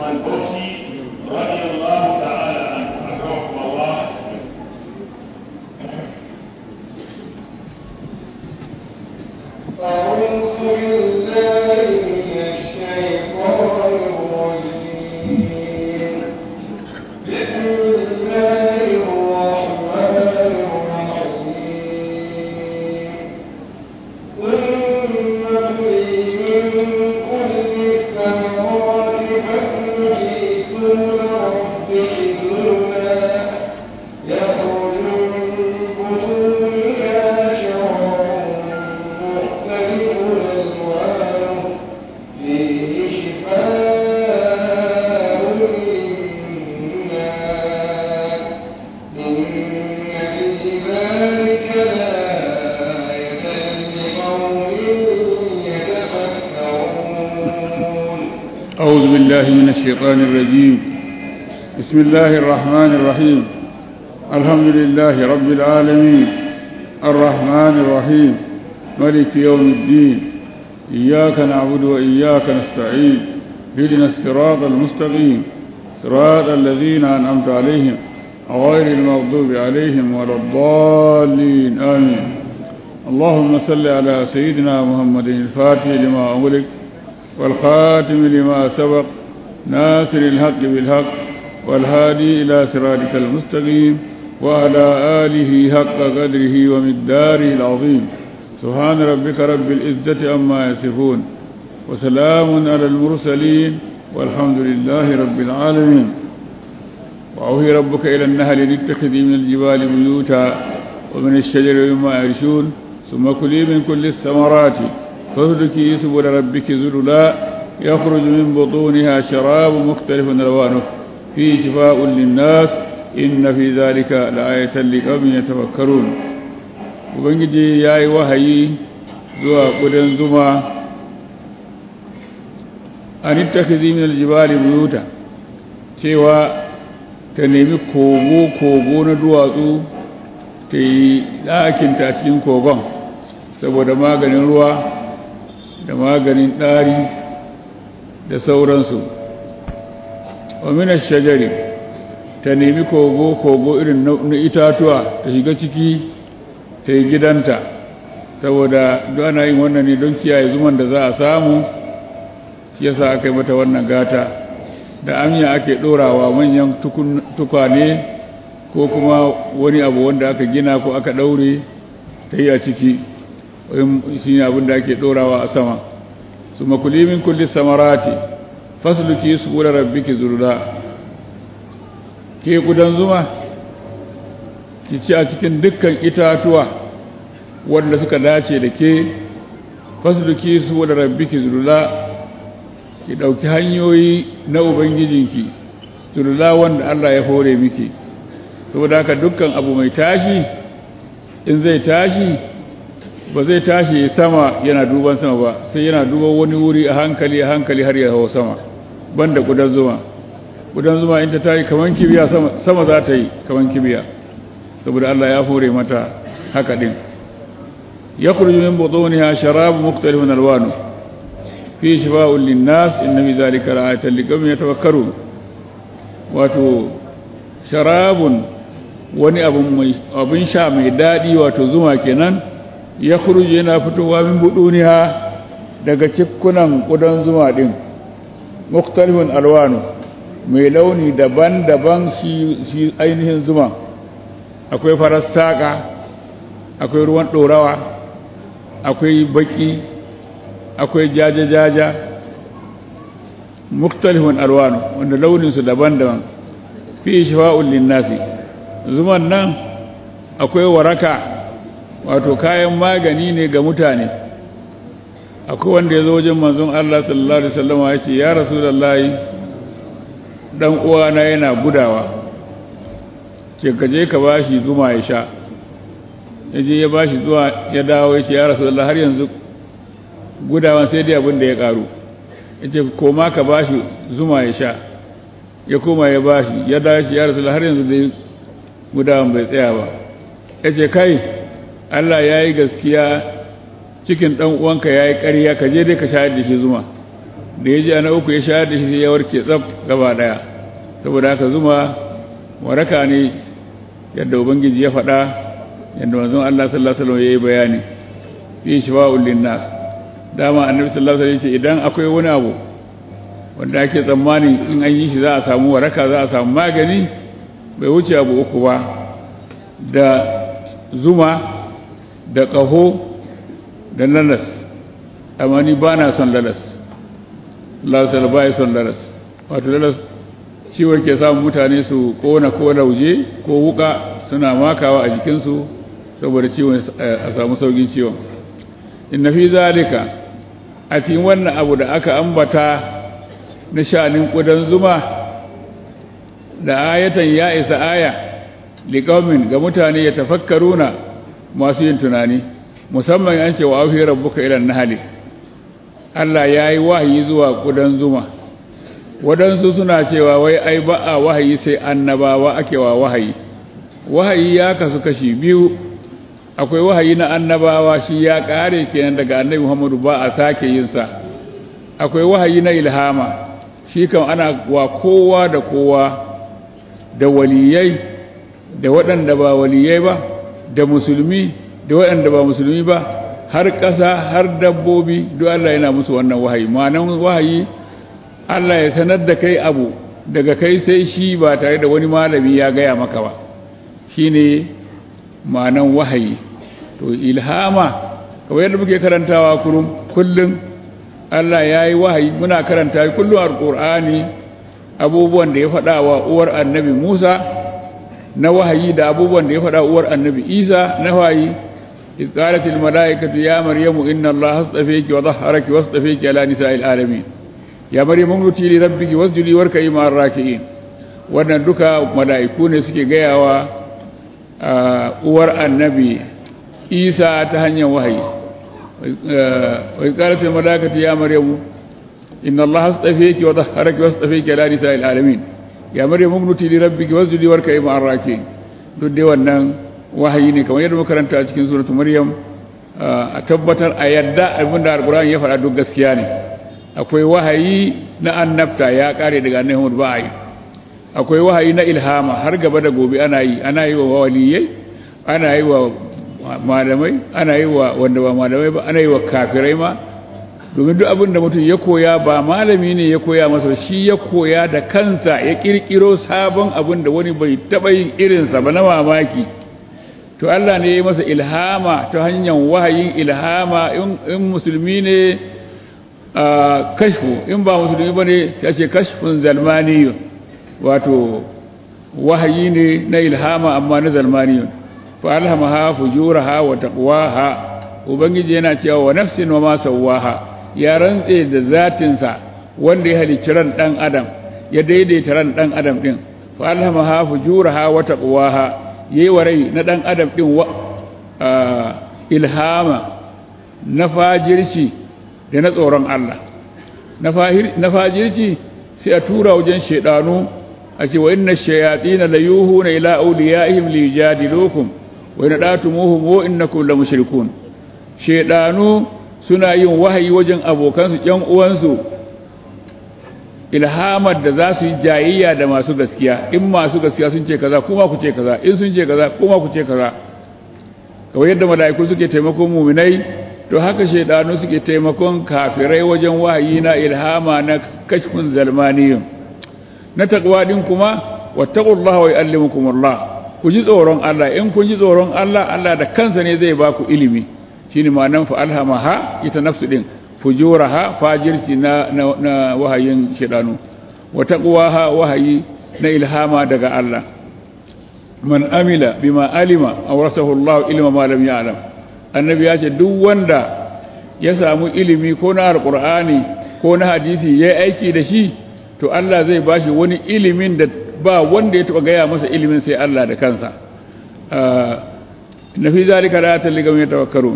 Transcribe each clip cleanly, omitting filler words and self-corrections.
Usman Bauchi radiyallahu ta'ala anhu. Akramukum Allah. أعوذ بالله من الشيطان الرجيم. بسم الله الرحمن الرحيم. ثم كلي من كل الثمرات فاسلكي سبل ربك ذللا يخرج من بطونها شراب مختلف ألوانه فيه شفاء للناس إن في ذلك لآية لقوم يتفكرون. أعوذ بالله من الشيطان الرجيم. بسم الله الرحمن الرحيم. الحمد لله رب العالمين الرحمن الرحيم ملك يوم الدين إياك نعبد وإياك نستعين اهدنا الصراط المستقيم صراط الذين أنعمت عليهم غير المغضوب عليهم ولا الضالين آمين. اللهم صل على سيدنا محمد الفاتح لما أغلق والخاتم لما سبق ناصر الحق بالحق والهادي إلى صراطك المستقيم وعلى آله حق قدره ومقداره العظيم. سبحان ربك رب العزة عما يصفون وسلام على المرسلين والحمد لله رب العالمين. وأوحي ربك إلى النهر لتتخذي من الجبال بيوتا ومن الشجر مما يعرشون ثم كلي من كل الثمرات فاسلكي سبل ربك ذللا يخرج من بطونها شراب مختلف ألوانه فيه شفاء للناس إن في ذلك لآية لقوم يتفكرون. ubangiji ya yi wahayi zuwa ƙudan zuma an ittakhidhi min aljibali buyuta cewa ta nemi kogo na duwatsu ta yi ɗakinta cikin kogon saboda maganin ruwa da maganin ɗari da sauransu. wa min ash-shajari ta nemi kogo irin na itatuwa ta shiga ciki ta yi gidanta saboda ana yin wannan ne don kiyaye zuman da za a samu shi yasa aka yi mata wannan gata da amiya ake ɗorawa manyan tukwane ko kuma wani abu wanda aka gina ko aka ɗaure ta yi a ciki shi ne abin da ake ɗorawa a sama. su makuli min kulli samarati fasluki su kula rabbiki zurla ke kudan zuma ki ci a cikin dukkan itatuwa wanda suka dace da ke fasluki su da rabbiki zurla ki dauki hanyoyi na ubangijinki zurla wanda Allah ya hore miki saboda haka dukkan abu mai tashi in zai tashi ba zai tashi sama yana duban sama ba sai yana duban wani wuri a hankali har ya hawo sama banda kudan zuma in ta tayi kaman kibiya sama za ta yi kaman kibiya saboda Allah ya hore mata haka din yakhruju min butuniha sharab mukhtalifun alwanu fi shifaa'un lin-nas inna fi dhalika la'ayatan liqawmin yatafakkarun. wato sharabun wani abun sha mai dadi wato zuma kenan yakhruju yana fitowa min butuniha daga cikkunan kudan zuma din mukhtalifun alwanu mai launi daban-daban shi ainihin zuma akwai farar saƙa akwai ruwan ɗorawa akwai baƙi akwai jaja-jaja muktalifun alwanu wanda launinsu daban-daban fi shifa'un linnasi. zuman nan akwai waraka wato kayan magani ne ga mutane. akwai wanda ya zo wajen manzon Allah sallallahu alaihi wasallam ya ce ya rasulullahi dan uwana yana gudawa ce kaje ka bashi zuma ya sha yaje ya bashi zuwa ya dawo yace ya rasulullahi har yanzu gudawan sai dai abin da ya karu yace koma ka bashi zuma ya sha ya koma ya bashi ya dawo ya rasulullahi har yanzu dai gudawan bai tsaya ba yace kai Allah yayi gaskiya cikin dan uwanka yayi ƙarya kaje dai ka shayar da shi zuma da ya ji na uku ya shayar da shi sai ya warke tsaf gaba daya saboda haka zuma waraka ne yadda ubangiji ya faɗa yadda manzon Allah sallallahu alaihi wasallam yayi bayani fi shifa'ul linnas dama annabi sallallahu alaihi wasallam idan akwai wani abu wanda ake tsammani in an yi shi za a samu waraka za a samu magani bai wuce abu uku ba da zuma da ƙaho da lalas amma ni ba na son lalas lasar ba ya son lalas wato lalas ciwon ke samun mutane su kona ko lauje ko wuka suna makawa a jikinsu saboda ciwon a samu saukin ciwon inna fi zalika a cikin wannan abu da aka ambata na sha'anin ƙudan zuma da ayatan ya isa aya liqaumin ga mutane ya tafakkaruna masu yin tunani musamman an ce wa auhi rabbuka ila nahli Allah yayi wahayi zuwa ƙudan zuma wadansu suna cewa wai ai ba a wahayi sai annabawa ake wa wahayi wahayi ya kasu kashi biyu akwai wahayi na annabawa shi ya kare kenan daga annabi Muhammadu ba a sake yin sa akwai wahayi na ilhama shi kan ana wa kowa da kowa da waliyai da waɗanda ba waliyai ba da musulmi da waɗanda ba musulmi ba har ƙasa har dabbobi duk Allah yana musu wannan wahayi ma'anan wahayi Allah ya sanar da kai abu daga kai sai shi ba tare da wani malami ya gaya maka ba shine ma'anan wahayi to ilhama kawai yadda muke karantawa kullum Allah ya yi wahayi muna karanta kullum alƙur'ani abubuwan da ya faɗa wa uwar annabi Musa na wahayi da abubuwan da ya faɗa uwar annabi Isa na wahayi izqalatil malaikatu ya maryamu inna allaha astafaki wa dhahharaki wastafaki ala nisa'il alamin ya maryamu muti li rabbiki wasjudi warka'i ma'ar raki'in wannan duka malaiku ne suke gayawa uwar annabi Isa ta hanyar wahayi wa izqalatil malaikatu ya maryamu inna allaha astafaki wa dhahharaki wastafaki ala nisa'il alamin ya maryamu muti li rabbiki wasjudi warka'i ma'ar raki'in duk dai wannan wahayi ne kamar yadda makaranta a cikin suratul maryam a tabbatar a yadda abinda alqur'ani ya faɗa duk gaskiya ne akwai wahayi na annabta ya kare daga annabi Muhammad ba'i akwai wahayi na ilhama har gaba da gobe ana yi wa waliyai ana yi wa malamai ana yi wa wanda ba malamai ba ana yi wa kafirai ma domin duk abinda mutum ya koya ba malami ne ya koya masa shi ya koya da kansa ya kirkiro sabon abin da wani bai taɓa yin irinsa ba na mamaki to Allah ne ya yi masa ilhama ta hanyar wahayin ilhama in musulmi ne kashfu in ba musulmi ba ne ya ce kashfun zalmaniyun wato wahayi ne na ilhama amma na zalmaniyun fa alhamaha fujuraha wa taqwaha ubangiji yana cewa wa nafsin wa ma sawaha ya rantse da zatinsa wanda ya halicci ran dan adam ya daidaita ran dan adam din fa alhamaha fujuraha wa taqwaha yayi wa rai na dan adam din ilhama na fajirci da na tsoron Allah na fajirci sai a tura wajen shedanu a ce wa inna shayatin la yuhuna ila awliyaihim lijadilukum wa in datumuhum wa innakum la mushrikun shedanu suna yin wahayi wajen abokansu ƴan uwansu ilhamar da za su yi jayayya da masu gaskiya in masu gaskiya sun ce kaza kuma ku ce kaza in sun ce kaza kuma ku ce kaza kawai yadda mala'iku suke taimakon muminai to haka shaidanu suke taimakon kafirai wajen wahayi na ilhama na kashfun zalmaniyun na takwa din kuma wattaqullaha wa yu'allimukumullah ku ji tsoron Allah in kun ji tsoron Allah Allah da kansa ne zai ba ku ilimi shine ma'anan fa alhamaha ita nafsu din fujuraha fajirci na wahayin shedanu wa taqwaha wahayi na ilhama daga Allah man amila bima alima awrasahu Allah ilma ma lam ya'lam annabi ya ce duk wanda ya samu ilimi ko na alqur'ani ko na hadisi yayi aiki da shi to Allah zai bashi wani ilimin da ba wanda ya taba gaya masa ilimin sai Allah da kansa na fi zalika la ta'lamu yatawakkarun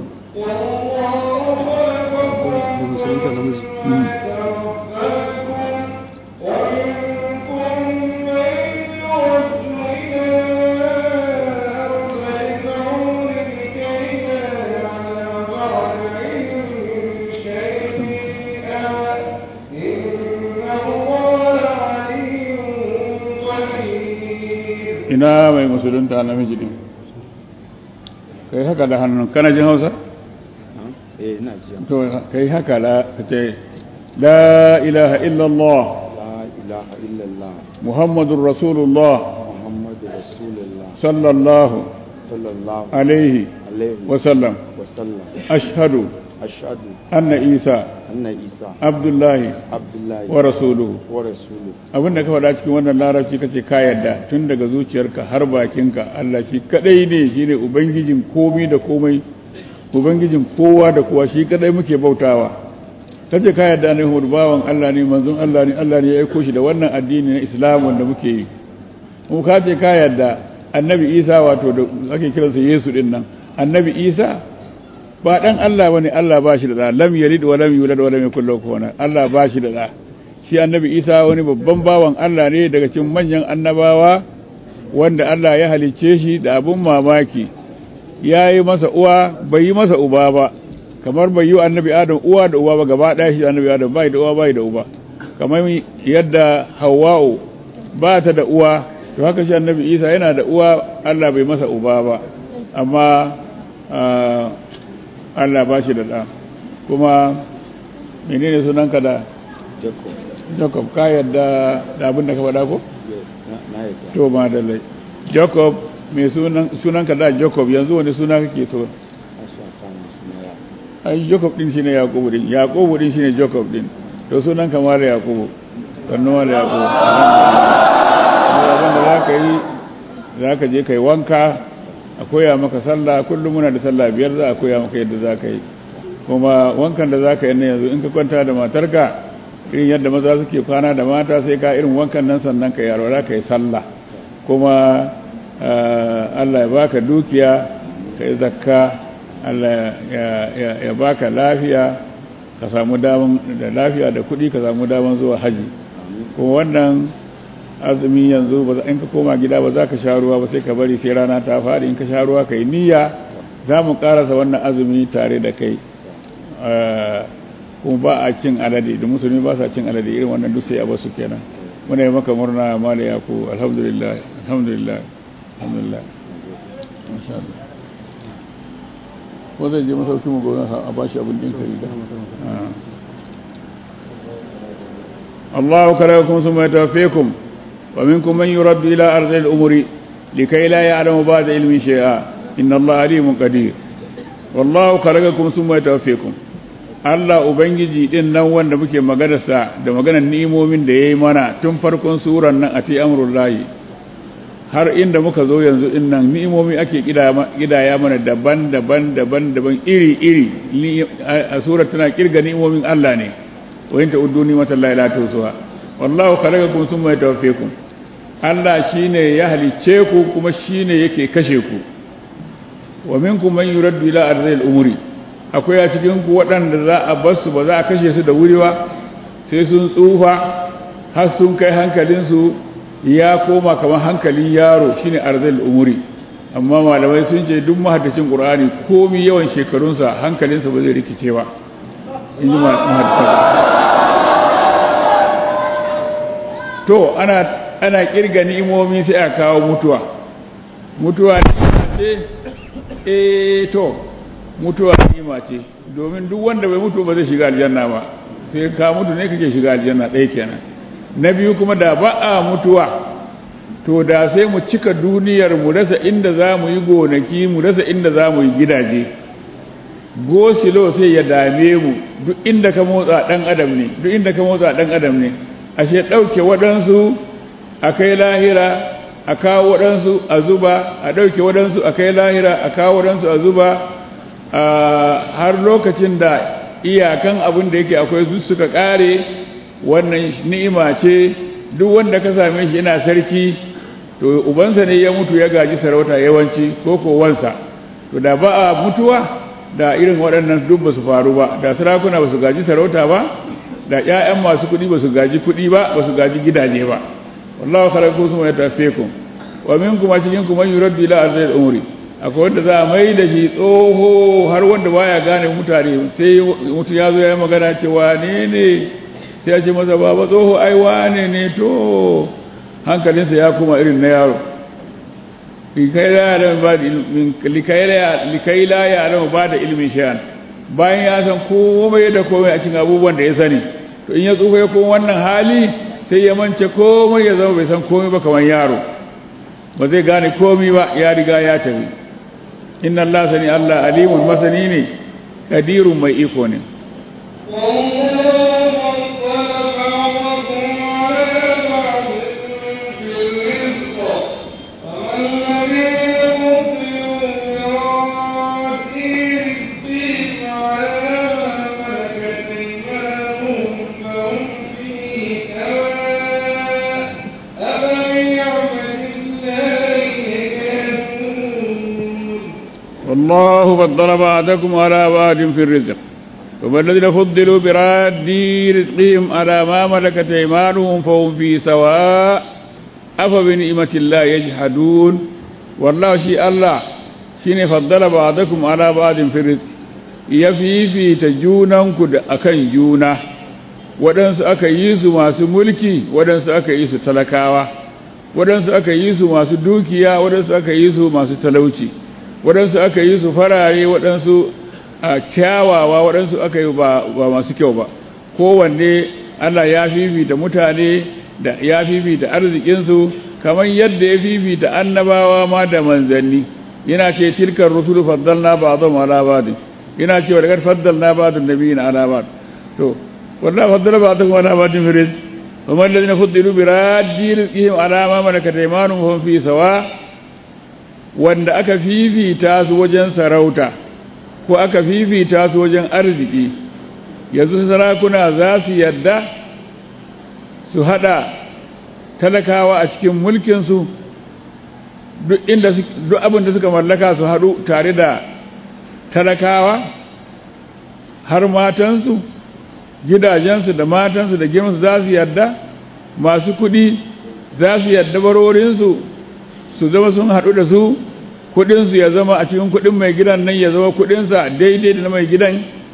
إن ina mai musulunta namiji din kai haka da hannun kana jin Hausa ina ji to kai haka la kace la ilaha illallah la ilaha illallah muhammadur rasulullah muhammadur rasulullah sallallahu alaihi wa sallam ashhadu anna isa abdullahi wa rasuluhu abinda ka faɗa cikin wannan larabci kace ka yadda tun daga zuciyarka har bakinka Allah shi kadai ne shine ubangijin komai da komai ubangijin kowa da kowa shi kadai muke bautawa kace ka yadda ne bawan Allah ne manzon Allah ne Allah ne ya aiko shi da wannan addini na Islam wanda muke yi mu ka ce ka yadda annabi Isa wato da ake kiransa Yesu din nan annabi Isa ba dan Allah bane Allah ba shi da da lam yalid wa lam yulad wa lam yakul lahu kufuwan Allah ba shi da da shi annabi Isa wani babban bawan Allah ne daga cikin manyan annabawa wanda Allah ya halicce shi da abun mamaki yayi masa uwa bai yi masa uba ba kamar bai yi annabi Adam uwa da uba ba gaba daya shi annabi Adam bai da uwa bai da uba kamar yadda Hawwa'u ba ta da uwa to haka shi annabi Isa yana da uwa Allah bai masa uba ba amma Allah ba shi da ɗa kuma menene sunanka da Jacob ka yadda da abin da ka faɗa ko? na yadda to ma da lai Jacob mai sunanka da Jacob yanzu wani suna kake so? ai Jacob din shine Yakubu din shine Jacob din to sunanka ma da Yakubu sannu ma da Yakubu abin da za ka yi za ka je kai wanka a koya maka sallah kullum muna da sallah biyar za a koya maka yadda za ka yi kuma wankan da za ka yi na yanzu in ka kwanta da matarka irin yadda maza suke kwana da mata sai ka irin wankan nan sannan ka yaro za ka yi sallah kuma Allah ya baka dukiya ka yi zakka Allah ya baka lafiya ka samu daman da lafiya da kuɗi ka samu daman zuwa haji kuma wannan azumi yanzu in ka koma gida ba za ka sha ruwa ba sai ka bari sai rana ta faɗi in ka sha ruwa ka yi niyya za mu ƙarasa wannan azumi tare da kai kuma ba a cin alade da musulmi ba sa cin alade irin wannan duk sai a basu kenan muna yi maka murna mala yaku alhamdulillah alhamdulillah alhamdulillah masha Allah ko zai je masauki mu gobe a bashi abin din kai da Allahu karakum summa yatawaffakum ومنكم من يرد إلى أرض الأمور لكي لا يعلم بعد علم شيئا إن الله عليم قدير والله خلقكم ثم يتوفيكم Allah Ubangiji din nan wanda muke maganarsa da maganar ni'imomin da yayi mana tun farkon suran nan ati amrullahi har inda muka zo yanzu din nan ni'imomi ake kidaya mana daban iri a surar tana kirga ni'imomin Allah ne wa in ta'uddu ni'matallahi la tuhsuha wallahu khalaqakum thumma yatawaffakum Allah shine ya halice ku kuma shine yake kashe ku wa minkum man yuraddu ila arzil umuri akwai a cikin ku waɗanda za a bar su ba za a kashe su da wuri ba sai sun tsufa har sun kai hankalin su ya koma kamar hankalin yaro shine arzil umuri amma malamai sun ce duk mahaddacin Qur'ani komai yawan shekarunsa hankalinsa ba zai rikice ba in ji mahaddacin to ana kirga ni'imomi sai a kawo mutuwa ce to mutuwa ni'ima ce domin duk wanda bai mutu ba zai shiga aljanna ba sai ka mutu ne kake shiga aljanna ɗaya kenan na biyu kuma da ba a mutuwa to da sai mu cika duniyar mu rasa inda za mu yi gonaki mu rasa inda za mu yi gidaje gosilo sai ya dame mu duk inda ka motsa dan adam ne ashe ɗauke waɗansu a kai lahira a kawo waɗansu a zuba a ɗauke waɗansu a kai lahira a kawo waɗansu a zuba har lokacin da iyakan abin da yake akwai su suka ƙare wannan ni'ima ce duk wanda ka same shi yana sarki to ubansa ne ya mutu ya gaji sarauta yawanci ko kowansa to da ba a mutuwa da irin waɗannan duk ba su faru ba da sarakuna ba su gaji sarauta ba da ƴaƴan masu kuɗi ba su gaji kuɗi ba ba su gaji gidaje ba wallahu khalaqakum thumma yatawaffakum wa minkum cikin man yuraddu ila arzil umri akwai wanda za a mai da shi tsoho har wanda baya gane mutane sai mutu ya zo ya yi magana cewa ne sai ya ce masa baba tsoho ai wane ne to hankalinsa ya kuma irin na yaro likai la ya'lamu ba da ilmin shay'an bayan ya san komai da komai a cikin abubuwan da ya sani to in ya tsufa ya koma wannan hali sai ya mance komai ya zama bai san komai ba kamar yaro ba zai gane komai ba ya riga ya tafi inna Allah sani Allah alimun masani ne kadirun mai iko ne والله فضل بعضكم على بعض في الرزق والذين فضلوا براد رزقهم على ما ملكت ايمانهم فهم فيه سواء أفبنعمة الله يجحدون والله شيء الله شيء فضل بعضكم على بعض في الرزق يفي تجونanku da akan juna wadansu aka yi su masu mulki wadansu aka yi su talakawa wadansu aka yi su masu dukiya wadansu aka yi su masu talauci waɗansu aka yi su farare waɗansu kyawawa waɗansu aka yi ba masu kyau ba kowanne Allah ya fifita mutane da ya fifita arzikinsu kamar yadda ya fifita annabawa ma da manzanni yana ce tilkar rusulu faddalna ba'dhum ala ba'd yana ce wa laqad faddalna ba'd an-nabiyina ala ba'd to wallahi faddala ba'dhum ala ba'd fi rizq wa man alladhina fuddilu bi raddi rizqihim ala ma malakat aymanuhum fi sawa wanda aka fifita su wajen sarauta ko aka fifita su wajen arziki yanzu sarakuna za su yadda su hada talakawa a cikin mulkinsu duk abin da suka mallaka su haɗu tare da talakawa har matansu gidajensu da matansu da girmansu za su yadda masu kuɗi za su yadda barorinsu su zama sun haɗu da su kuɗinsu ya zama a cikin kuɗin mai gidan nan ya zama kuɗinsa daidai da na mai gidan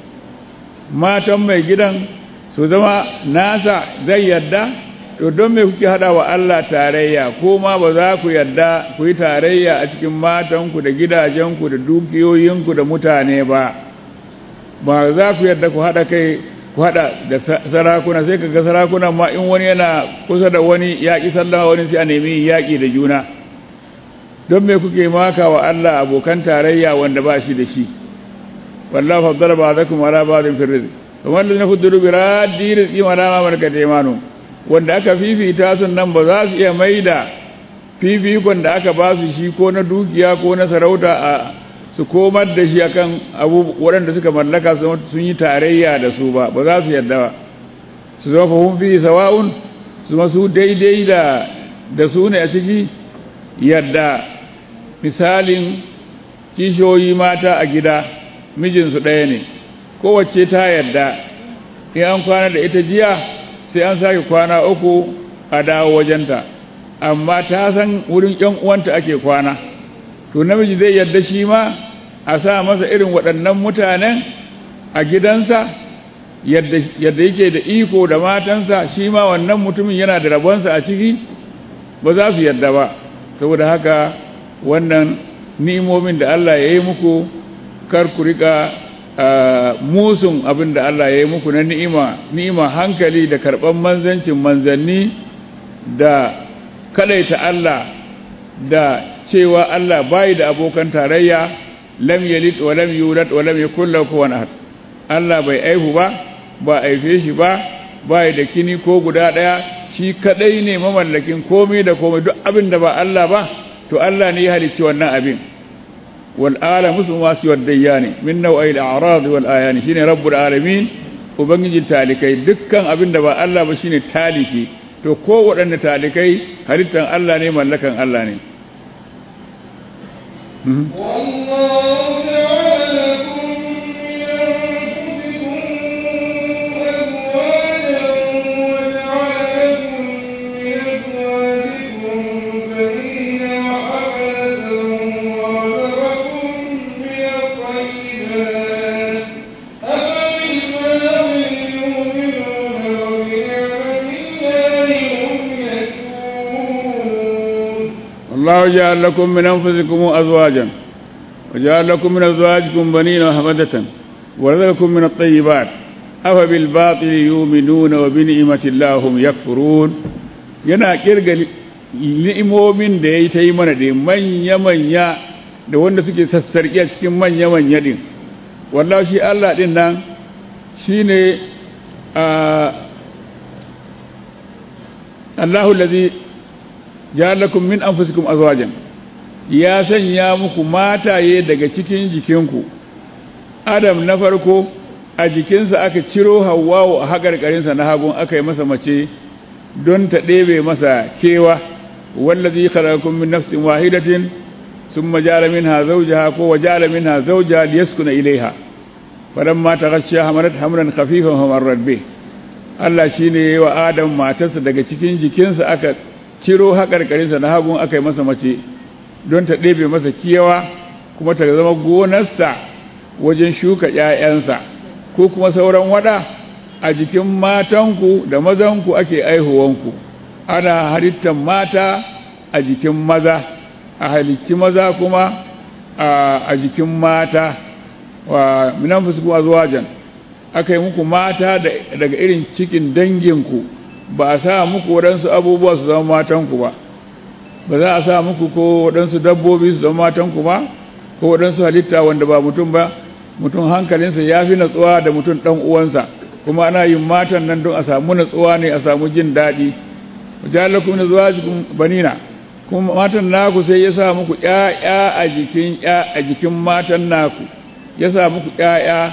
matan mai gidan su zama nasa zai yadda to don me kuke hada wa Allah tarayya ko ma ba za ku yadda ku yi tarayya a cikin matanku da gidajenku da dukiyoyinku da mutane ba za ku yadda ku hada kai ku hada da sarakuna sai kaga sarakuna ma in wani yana kusa da wani yaki sallama wani sai a nemi yaki da juna don me kuke maka wa Allah abokan tarayya wanda ba shi da shi wallahi faddala ba'dakum ala ba'din fi rizq wa man lam yafuddu bi raddi rizqi wa la ma malakat aymanu wanda aka fifita sun nan ba za su iya maida fifikon da aka ba su shi ko na dukiya ko na sarauta a su komar da shi akan abu waɗanda suka mallaka sun yi tarayya da su ba za su yadda ba su zama fahim fi sawa'un su masu daidai da su ne a ciki yadda misalin kishiyoyi mata a gida mijinsu ɗaya ne kowace ta yadda in an kwana da ita jiya sai an sake kwana uku a dawo wajenta amma ta san wurin ƴan uwanta ake kwana to namiji zai yadda shi ma a sa masa irin waɗannan mutanen a gidansa yadda yake da iko da matansa shi ma wannan mutumin yana da rabonsa a ciki ba za su yadda ba saboda haka wannan ni'imomin da Allah ya yi muku kar ku rika musun abin da Allah ya yi muku na ni'ima hankali da karɓar manzancin manzanni da kadaita Allah da cewa Allah bai da abokan tarayya lam yalid wa lam yulad wa lam yakul lahu kufuwan ahad Allah bai aihu ba aife shi bai da kini ko guda daya shi kadai ne mamallakin komai da komai duk abin da ba Allah ba to Allah ne ya halicci wannan abin wal alamu sumasi wad dayani min naw'il a'rad wal ayani shine rabbul alamin ubangiji talikai dukkan abin da ba Allah ba shine taliki to ko waɗanne talikai halittan Allah ne mallakan Allah ne wallahu ja'ala lakum min anfusikum azwajan wa ja'ala lakum min azwajikum banina wa hafadatan wa razaqakum min at-tayyibat afa bil batili yu'minuna wa bi ni'mati llahi hum yakfurun. Yana kirga ni'imomin da yayi ta yi mana da manya da wanda suke sassarki a cikin manya din. Wallahi shi Allah din nan shine Allahu allazi ja'ala lakum min anfusikum azwajan, ya sanya muku mataye daga cikin jikinku. Adam na farko a jikinsa aka ciro Hawwa a hakarkarinsa na hagun aka yi masa mace don ta ɗebe masa kewa. wallazi khalaqakum min nafsin wahidatin thumma ja'ala minha zawjaha wa ja'ala minha zawjaha liyaskuna ilayha falamma taghashsha hamalat hamran khafifan famarrat bih. Allah shine yayi wa Adam matarsa daga cikin jikinsa aka ciro hakarkarinsa na hagun aka yi masa mace don ta ɗebe masa kewa kuma ta zama gonarsa wajen shuka ƴaƴansa. ko kuma sauran wada a jikin matanku da mazanku ake aihuwanku. Ana halittar mata a jikin maza, a halicci maza kuma a jikin mata. Wa minan fusuku azwajan, aka yi muku mata daga irin cikin danginku, ba a sa muku waɗansu abubuwa su zama matanku ba. Ba za a sa muku ko waɗansu dabbobi su zama matanku ba, ko waɗansu halitta wanda ba mutum ba. Mutum hankalinsa ya fi natsuwa da mutum ɗan uwansa, kuma ana yin matan nan don a samu natsuwa ne, a samu jin daɗi. Ja'alakum min azwajikum banina, kuma matan naku sai ya sa muku ƴaƴa a jikin matan naku, ya sa muku ƴaƴa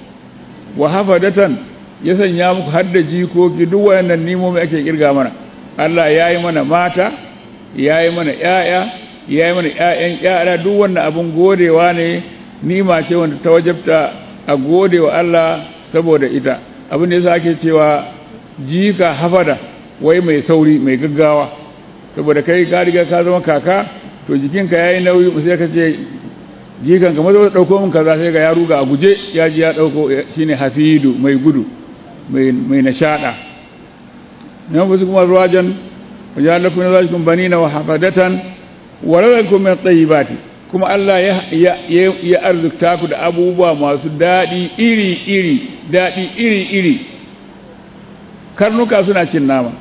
wa hafadatan, ya sanya muku har da jikoki. Duk wayannan nimomi ake kirga mana. Allah ya yi mana mata, ya yi mana ƴaƴa, ya yi mana ƴaƴan ƴaƴa. Duk wannan abun godewa ne, nima ce wanda ta wajabta a gode wa Allah saboda ita. Abin da yasa ake cewa jika hafada, wai mai sauri mai gaggawa, saboda kai ka riga ka zama kaka, to jikinka yayi nauyi sai ka ce jikan ka mazo dauko min kaza, sai ga ya ruga a guje ya ji ya dauko. Shine hafidu, mai gudu, mai nashada. nan wasu kuma ruwajan wajalakum min azwajikum banina wa hafadatan wa razaqakum min at-tayyibati, kuma Allah ya arzikta ku da abubuwa masu daɗi iri-iri. Karnuka suna cin nama,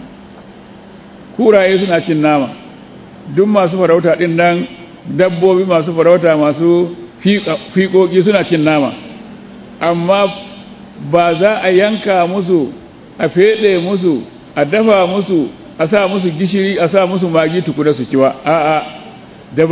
kuraye suna cin nama, duk masu farauta ɗin nan, dabbobi masu farauta masu fiƙoƙi suna cin nama, amma ba za a yanka musu, a feɗe musu, a dafa musu, a sa musu gishiri, a sa musu magi tukuna su ci ba. A'a, da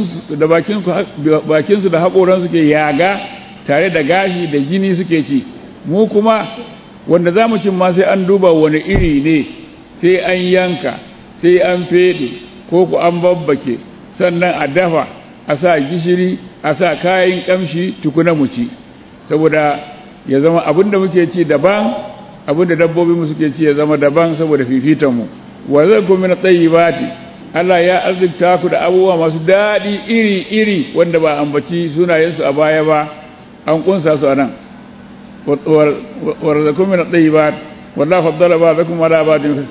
bakinsu da haƙoran suke yaga tare da gashi da jini suke ci. Mu kuma wanda za mu cin ma sai an duba wani iri ne, sai an yanka, sai an fede ko ku an babbake, sannan a dafa, a sa gishiri, a sa kayan ƙamshi tukuna mu ci, saboda ya zama abin da muke ci daban, abin da dabbobinmu suke ci ya zama daban saboda fifitanmu. Wa zakum min at-tayyibati, Allah ya arzikta ku da abubuwa masu daɗi iri-iri wanda ba ambaci sunayensu a baya ba, an kunsa su a nan. Wa razaqakum min at-tayyibat wallahu faddala ba'dakum ala ba'din.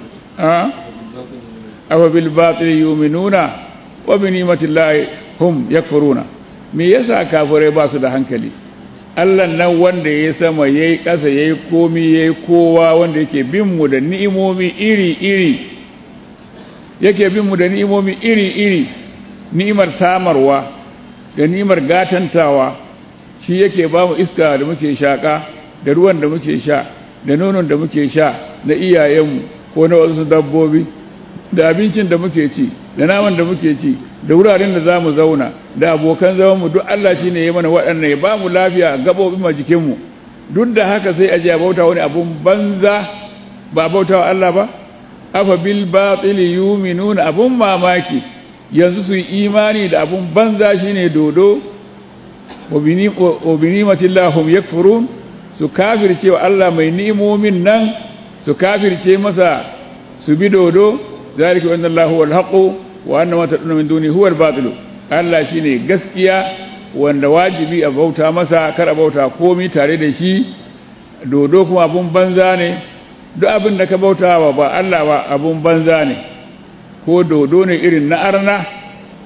Afa bil batili yu'minuna wa bi ni'mati llahi hum yakfuruna. Me yasa kafirai ba su da hankali? Allah nan wanda yayi sama yayi ƙasa yayi komi yayi kowa, wanda yake bin mu da ni'imomi iri-iri, yake bin mu da ni'imomi iri-iri, ni'imar samarwa da ni'imar gatantawa. Shi yake ba mu iska da muke shaka, da ruwan da muke sha, da nonon da muke sha na iyayenmu ko na wasu dabbobi, da abincin da muke ci, da naman da muke ci, da wuraren da za mu zauna, da abokan zamanmu. Duk Allah shi ne ya mana waɗannan, ya ba mu lafiya gaɓoɓin ma jikinmu. Duk da haka sai a ji a bauta wani abun banza, ba a bauta wa Allah ba. Afa bil batili yu'minuna, abun mamaki yanzu su yi imani da abun banza shine dodo. Wa bi ni'matillahi hum yakfurun, su kafirce wa Allah mai ni'imomin nan, su kafirce masa, su bi dodo. Zalika wa anna Allahu wal haqqu wa anna ma tad'una min duni huwa al batil. Allah shine gaskiya wanda wajibi a bauta masa, kar a bauta komai tare da shi. Dodo kuma abun banza ne. Duk abin da ka bautawa ba Allah ba abun banza ne, ko dodo ne irin na arna,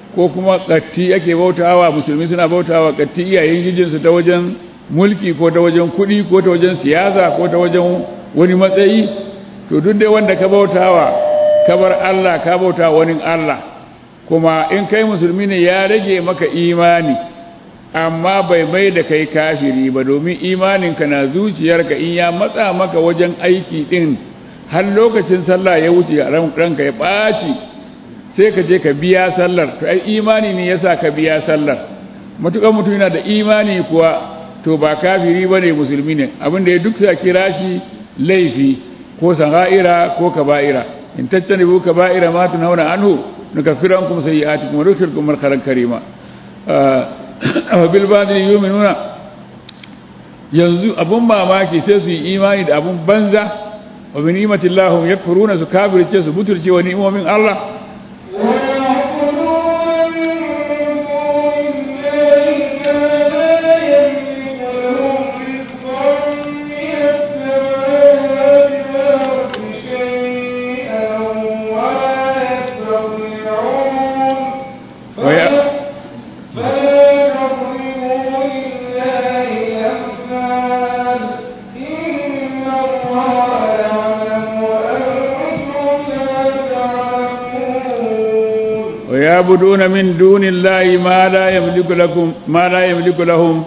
ko kuma ƙatti ake bautawa, musulmi suna bautawa ƙatti iyayen gijinsu ta wajen mulki ko ta wajen kuɗi ko ta wajen siyasa ko ta wajen wani matsayi, to duk dai wanda ka bautawa ka bar Allah ka bautawa wani Allah, kuma in kai musulmi ne ya rage maka imani amma bai mai da kai kafiri ba, domin imaninka na zuciyarka. In ya matsa maka wajen aiki din har lokacin sallah ya wuce ranka ya ɓaci, sai ka je ka biya sallar, to ai imani ne yasa ka biya sallar. matuƙar mutum yana da imani kuwa to ba kafiri bane, musulmi ne. Abin da ya duk sa kira shi laifi ko sanga'ira ko kaba'ira. In tattanibu kaba'ira ma tunhauna anhu nukaffirankum sayyi'atikum wa nudkhilkum madkhalan karima. Bil badri yu'minuna, yanzu abun mamaki sai su yi imani da abun banza, wa bi ni'matillahum yakfuruna, su kafirce su butulce wa ni'imomin Allah. ويعبدون من دون الله ما لا يملك لهم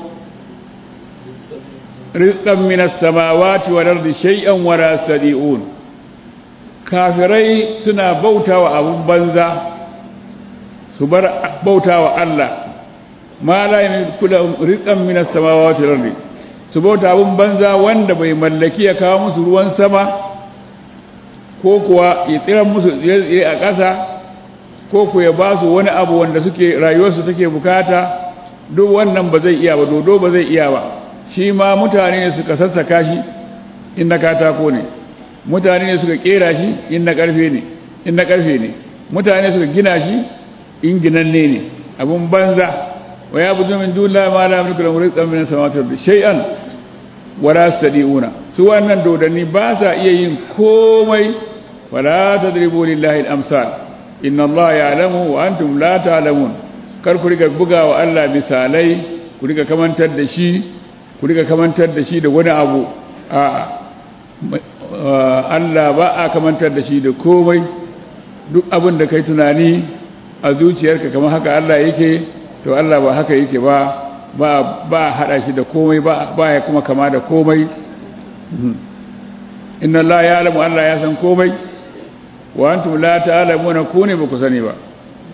رزقا من السماوات والأرض شيئا ولا يستطيعون. كافري سنا بوتا وأبو بنزا سبر بوتا وألا ما لا يملك لهم رزقا من السماوات والأرض، سبوتا أبو بنزا وند بيملكي كامس روان سما كوكوا يترم مسل أكاسا ko ku ya ba su wani abu wanda suke rayuwarsu take bukata, duk wannan ba zai iya ba, dodo ba zai iya ba. Shi ma mutane ne suka sassaka shi in na katako ne, mutane ne suka kera shi in na karfe ne, mutane suka gina shi in ginanne ne. Abun banza. wa ya budu min dunillahi ma la yamliku lahum rizqan min as-samawati wal ardi shay'an wa la yastadi'una. Su wannan dodanni ba sa iya yin komai. wala tadribu lillahi al-amsal, inna Allah ya'lamu wa antum la ta'lamun. Kar ku riga buga wa Allah misalai, ku riga kamantar da shi da wani abu. Allah ba a kamantar da shi da komai. Duk abin da kai tunani a zuciyarka kamar haka Allah yake, to Allah ba haka yake ba hada shi da komai, ba ya kuma kama da komai. Inna Allah ya'lamu, Allah ya san komai, wa antum la ta'lamuna, ku ne ba ku sani ba.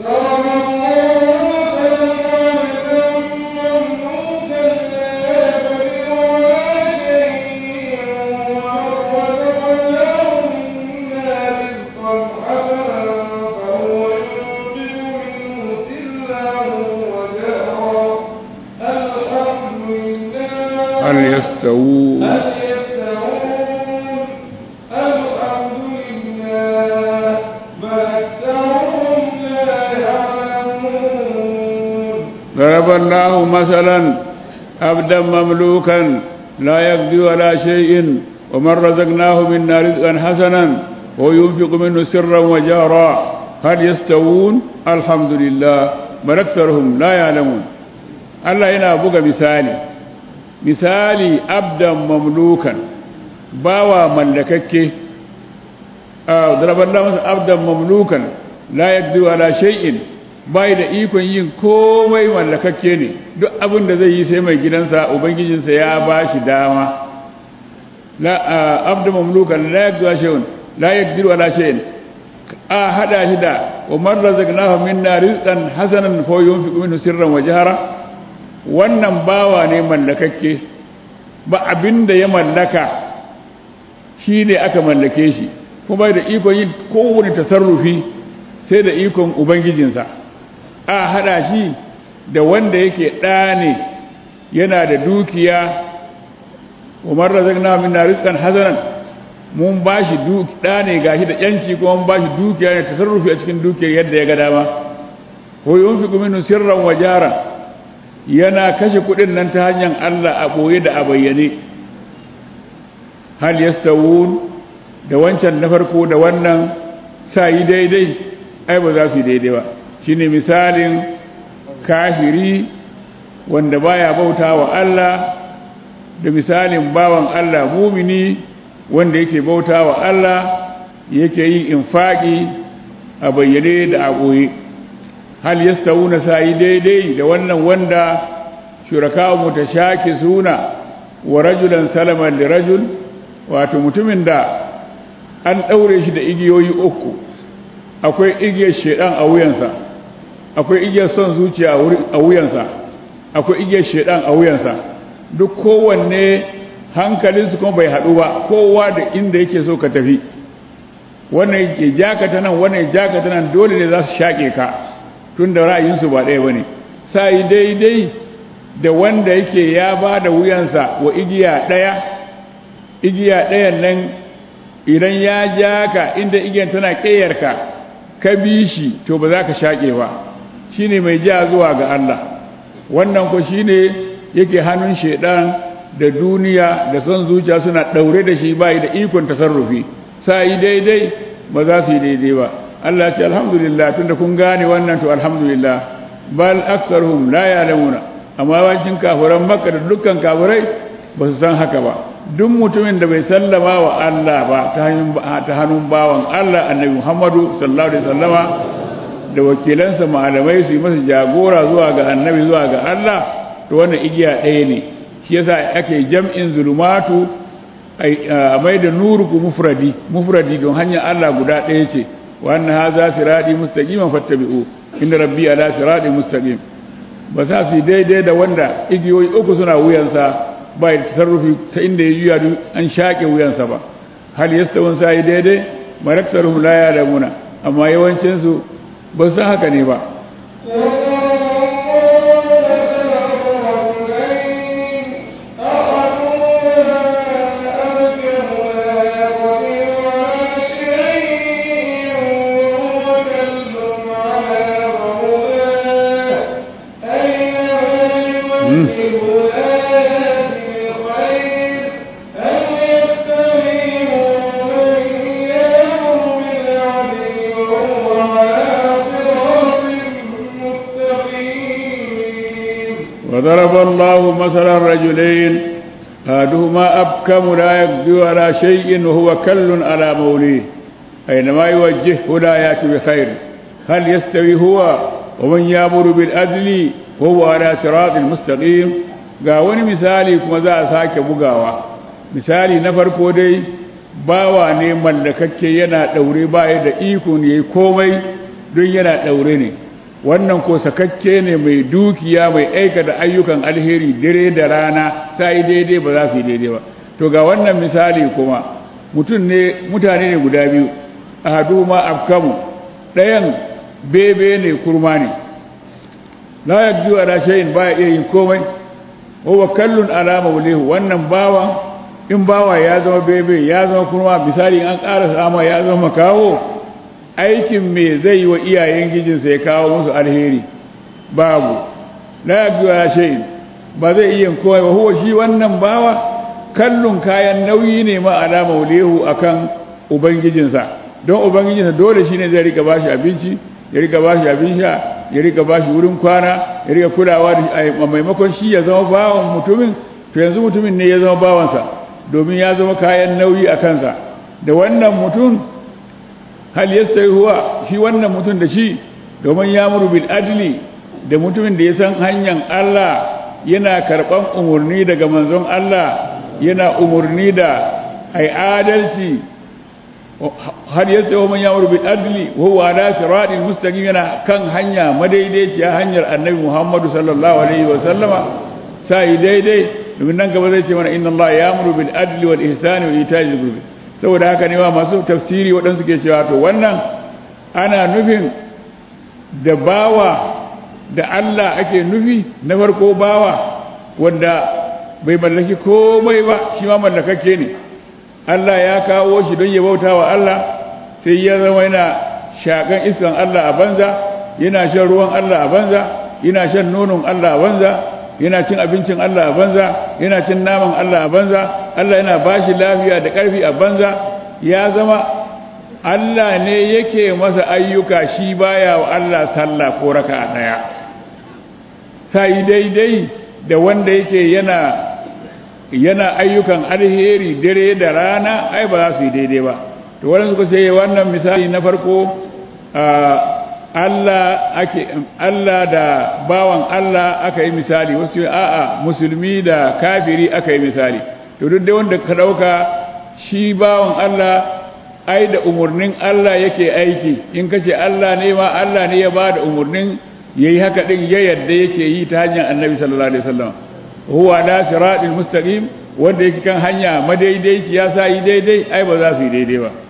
هل يستوون الحمد لله بل أكثرهم لا يعلمون. ضرب الله مثلا عبدا مملوكا لا يقدر على شيء ومن رزقناه منا رزقا حسنا وينفق منه سرا وجهرا هل يستوون الحمد لله بل أكثرهم لا يعلمون. الله هنا بقى misali abdan mamlukan, bawa mallakakke. daraballahu masa abdan mamlukan la yaqdiru ala shay'in, bai da ikon yin komai, mallakakke ne. Duk abin da zai yi sai mai gidansa ubangijinsa ya bashi dama. Abdan mamlukan la yaqdiru ala shay'in la yaqdiru ala shay'in, hada shi da wa man razaqnahu minna rizqan hasanan fa yunfiqu minhu sirran wa jahra. Wannan bawa ne mallakakke, ba abinda ya mallaka shi ne aka mallake shi, kuma da ikon yin kowane tasarrufi sai da ikon ubangijinsa. Haɗa shi da wanda yake ɗa ne, yana da dukiya. Umar razaqna minna rizqan hasanan, mun bashi ɗa ne gashi da yanci, kuma mun bashi dukiya ne, tasarrufi a cikin dukiyar yadda ya ga dama. Ko yunfiqu minhu sirran wa jahran, yana kashe kudin nan ta hanyar Allah a boye da a bayyane. Hal yastawun, da wancan na farko da wannan sa yi daidai, ai ba za su yi daidai ba. shine misalin kafiri wanda baya bautawa Allah da misalin bawan Allah mumini wanda yake bautawa Allah yake yin infaki a bayyane da a ɓoye. hal yastawuna sai daidai da wannan wanda shuraka mutashaki suna wa rajulan salaman li rajul, wato mutumin da an daure shi da igiyoyi uku, akwai igiyar shedan a wuyansa, akwai igiyar son zuciya a wuyansa, akwai igiyar shedan a wuyansa, duk kowanne hankalinsu kuma bai haɗu ba, kowa da inda yake so ka tafi, wannan ya jaka ta nan, wannan ya jaka ta nan, dole ne za su shaƙe ka tun da ra'ayinsu ba ɗaya ba ne. sai daidai da wanda yake ya ba da wuyansa wa igiya ɗayan nan idan ya ja ka inda igiyan tana ƙeyarka ka bi shi to ba za ka shaƙe ba, shi ne mai ja zuwa ga Allah. wannan ko shi ne yake hannun shaidan da duniya da son zuciya suna ɗaure da shi bayi da ikon tasarrufi. sai daidai ba za su yi daidai ba. Allah ce alhamdulillah, tunda kun gane wannan to alhamdulillah. bal aktsaruhum la ya'lamuna, amma wancin kafiran Makka da dukkan kafirai ba su san haka ba. duk mutumin da bai sallama wa Allah ba ta hannun bawan Allah Annabi Muhammadu sallallahu alaihi wasallama da wakilansa malamai su yi masa jagora zuwa ga Annabi zuwa ga Allah, to wannan igiya ɗaya ne. shi yasa ake jam'in zulumatu a mai da nuruku mufradi don hanyar Allah guda ɗaya ce. wa anna hadha sirati mustaqiman fattabi'u inna rabbi ala siratin mustaqim. ba sa su daidai da wanda igiyoyi uku suna wuyansa ba ya tasarrufi ta inda ya juya an shaƙe wuyansa ba. hal yastawun sai daidai maraktaruhum la ya'lamuna, amma yawancin su ba san haka ne ba. وضرب الله مثلا رجلين أحدهما أبكم لا يقدر على شيء وهو كل على موليه أينما يوجهه لا يأتي بخير هل يستوي هو ومن يأمر بالعدل وهو على صراط مستقيم. ga wani misali kuma za a sake bugawa. misali na farko dai bawa ne mallakakke yana daure baya da iko ne yayi komai don yana daure ne. wannan ko sakakke ne mai dukiya mai aikata ayyukan alheri dare da rana sai daidai ba za su yi daidai ba. to ga wannan misali kuma mutane ne guda biyu, ahaduma afkamu, ɗayan bebe ne kurma ne, la yaqdiru ala shay'in ba iya yin komai, wa kallun ala mawlihu. wannan bawa in bawa ya zama bebe ya zama kurma, misali an ƙara sama ya zama kawo, aikin me zai yi wa iyayen gijinsa ya kawo musu alheri? babu. la yaqdiru ala shay'in, ba zai iya komai ba. huwa shi wannan bawa kallun kayan nauyi ne ma ala mawlihu akan ubangijinsa, don ubangijinsa dole shine zai rika bashi abinci, ya rika bashi abin sha, ya rika bashi wurin kwana, ya rika kulawa da a maimakon shi ya zama bawan mutumin, to yanzu mutumin ne ya zama bawansa domin ya zama kayan nauyi a kansa. da wannan mutum hal yastai huwa, shi wannan mutum da shi, domin ya muru bil adli, da mutumin da ya san hanyar Allah yana karban umurni daga manzon Allah, yana umurni da ai adalci. har yasa wa man ya'muru bil adli wa huwa ala siratin mustaqim, yana kan hanya madaidaiciya, hanyar annabi Muhammad sallallahu alaihi wa sallama. sai daidai domin nan gaba zai ce mana inna Allah ya'muru bil adli wal ihsani wa ita'i dhil qurbi. saboda haka ne wa masu tafsiri waɗansu ke cewa to wannan ana nufin da bawa da Allah ake nufi. na farko bawa wanda bai mallaki komai ba, shi ma mallakakke ne. Allah ya kawo shi don ya bauta wa Allah, sai ya zama yana shakan iskan Allah a banza, yana shan ruwan Allah a banza, yana shan nonon Allah a banza, yana cin abincin Allah a banza, yana cin naman Allah a banza. Allah yana bashi lafiya da ƙarfi a banza. ya zama Allah ne yake masa ayyuka shi baya wa Allah sallah ko raka'a daya sai daidai da wanda yake yana ayyukan alheri dare da rana ai ba za su yi daidai ba to wannan suka ce wannan misali na farko Allah da bawan Allah aka yi misali wasu a'a musulmi da kafiri aka yi misali to duk da wanda ka dauka shi bawan Allah ai da umurnin Allah yake aiki in kace Allah ne ma Allah ne ya bada umurnin yayi haka din ya yadda yake yi ta hanyar Annabi sallallahu alaihi wasallam huwa ala siratil mustaqim wanda yake kan hanya madaidaici ya sa yi daidai ai ba za su yi daidai ba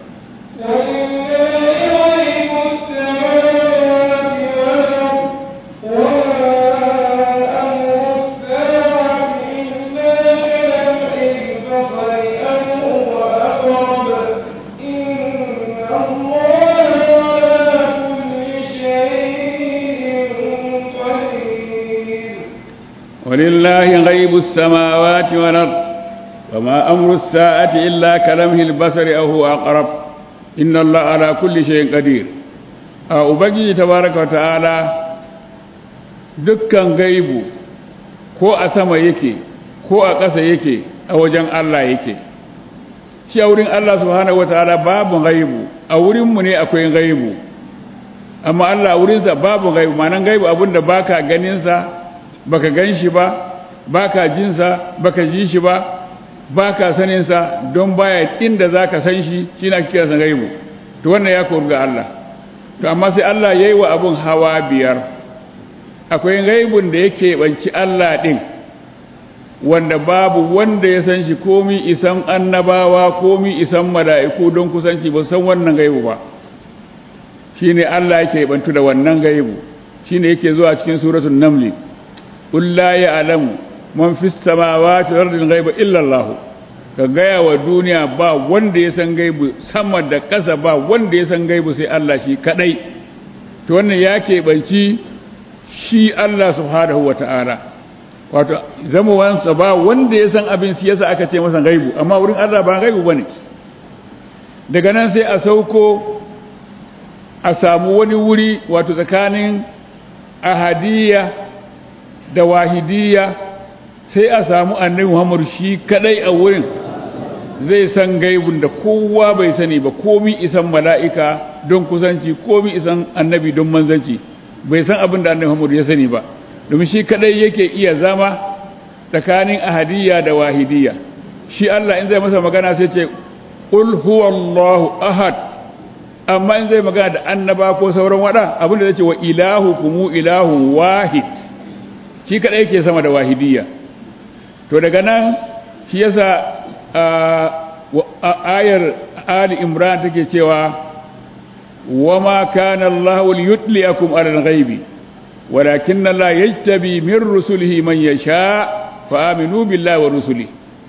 ولله غيب السماوات والأرض وما أمر الساعة إلا كلمح البصر أو هو أقرب إن الله على كل شيء قدير أبجي تبارك وتعالى dukkan gaibu ko a sama yake ko a ƙasa yake a wajen Allah yake shi a wurin Allah subhanahu wataala babu gaibu a wurinmu ne akwai gaibu amma Allah a wurinsa babu gaibu ma'anan gaibu abinda baka ganinsa baka gan shi ba baka jinsa baka ji shi ba baka saninsa don baya inda zaka san shi shine ake kira san gaibu to wannan ya koru ga Allah to amma sai Allah yayi wa abun hawa biyar akwai gaibun da yake banci Allah din wanda babu wanda ya san shi komi isan annabawa komi isan mala'iku don kusanci ba san wannan gaibu ba shine Allah yake bantu da wannan gaibu shine yake zuwa cikin suratul naml qul la ya'lamu man fis samawati wal ardi ghaiba illa Allah ka gaya wa duniya ba wanda ya san gaibu sama da ƙasa ba wanda ya san gaibu sai Allah shi kadai to wannan yake banci shi Allah subhanahu wata'ala wato zamowansa ba wanda ya san abin siyasa aka ce masa gaibu amma wurin Allah ba gaibu bane daga nan sai a sauko a samu wani wuri wato tsakanin ahadiyya da wahidiyya sai a samu annabi Muhammad shi kadai a wurin zai san gaibun da kowa bai sani ba komi isan mala'ika don kusanci komi isan annabi don manzanci bai san abin da annabi Muhammad ya sani ba domin shi kadai yake iya zama tsakanin ahadiyya da wahidiyya shi Allah in zai masa magana sai ce qul huwallahu ahad amma in zai magana da annaba ko sauran wada abin da zai ce wa ilahukum ilahun wahid shi kadai yake sama da wahidiyya to daga nan shi yasa ayar Ali Imran take cewa وما كان الله ليطلعكم على الغيب ولكن الله يجتبي من رسله من يشاء فآمنوا بالله ورسله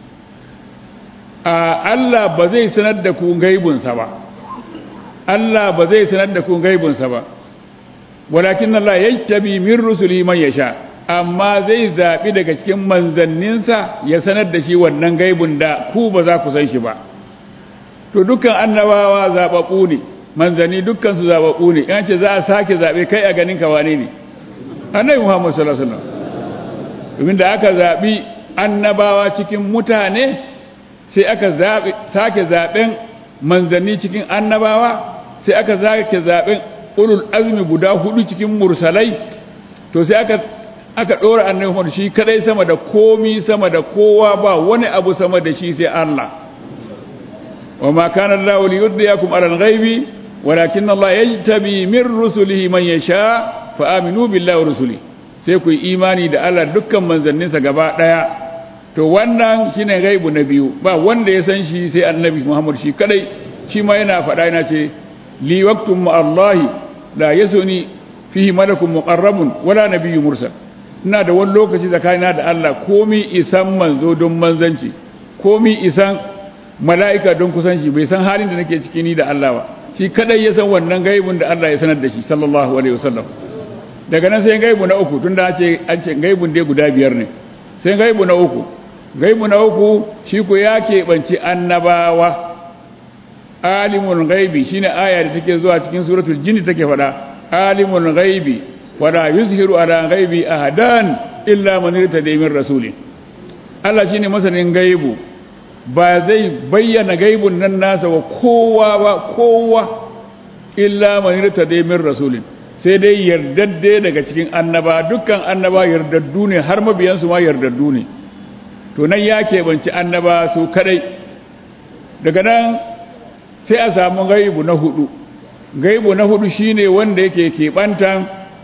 Allah ba zai sanar da ku gaibunsa ba Allah ba zai sanar da ku gaibunsa ba walakin Allah yajtabi min rusulihi man yasha amma zai zabi daga cikin manzanninsa ya sanar da shi wannan gaibun da ku ba za ku san shi ba to dukkan annabawa zababu ne manzanni dukkan su zababu ne in ce za a sake zabe kai a ganin ka wane ne annabi Muhammad sallallahu alaihi wasallam domin da aka zabi annabawa cikin mutane sai aka sake zaben manzanni cikin annabawa sai aka sake zaben ulul azmi guda hudu cikin mursalai to sai aka dora annabi Muhammad shi kadai sama da komi sama da kowa ba wani abu sama da shi sai Allah وما كان الله ليضيعكم على الغيب ولكن الله يجتبي من رسله من يشاء فآمنوا بالله ورسله sai ku imani da Allah dukkan manzanninsa gaba daya to wannan shine gaibu na biyu ba wanda ya san shi sai annabi Muhammad shi kadai shi ma yana faɗa yana ce li waqtum ma Allah la yasuni fihi malakun muqarrabun wala nabiyyun mursal ina da wani lokaci tsakanina da Allah komi isan manzo don manzanci komi isan mala'ika don kusanci bai san halin da nake ciki ni da Allah ba shi kadai ya san wannan gaibun da Allah ya sanar da shi sallallahu alaihi wasallam daga nan sai gaibu na uku tunda an ce gaibun dai guda biyar ne sai gaibu na uku shi ko ya keɓanci annabawa alimul ghaibi shine aya da take zuwa cikin suratul jin take fada alimul ghaibi wala yuzhiru ala ghaibi ahadan illa man irtada min rasulin Allah shine masanin gaibu ba zai bayyana gaibun nan nasa wa kowa illa man irtada min rasulin sai dai yardadde daga cikin annaba dukkan annaba yardaddu ne har mabiyansu ma yardaddu ne to nan ya keɓanci annaba su kadai daga nan sai a samu gaibu na hudu shine wanda yake keɓantan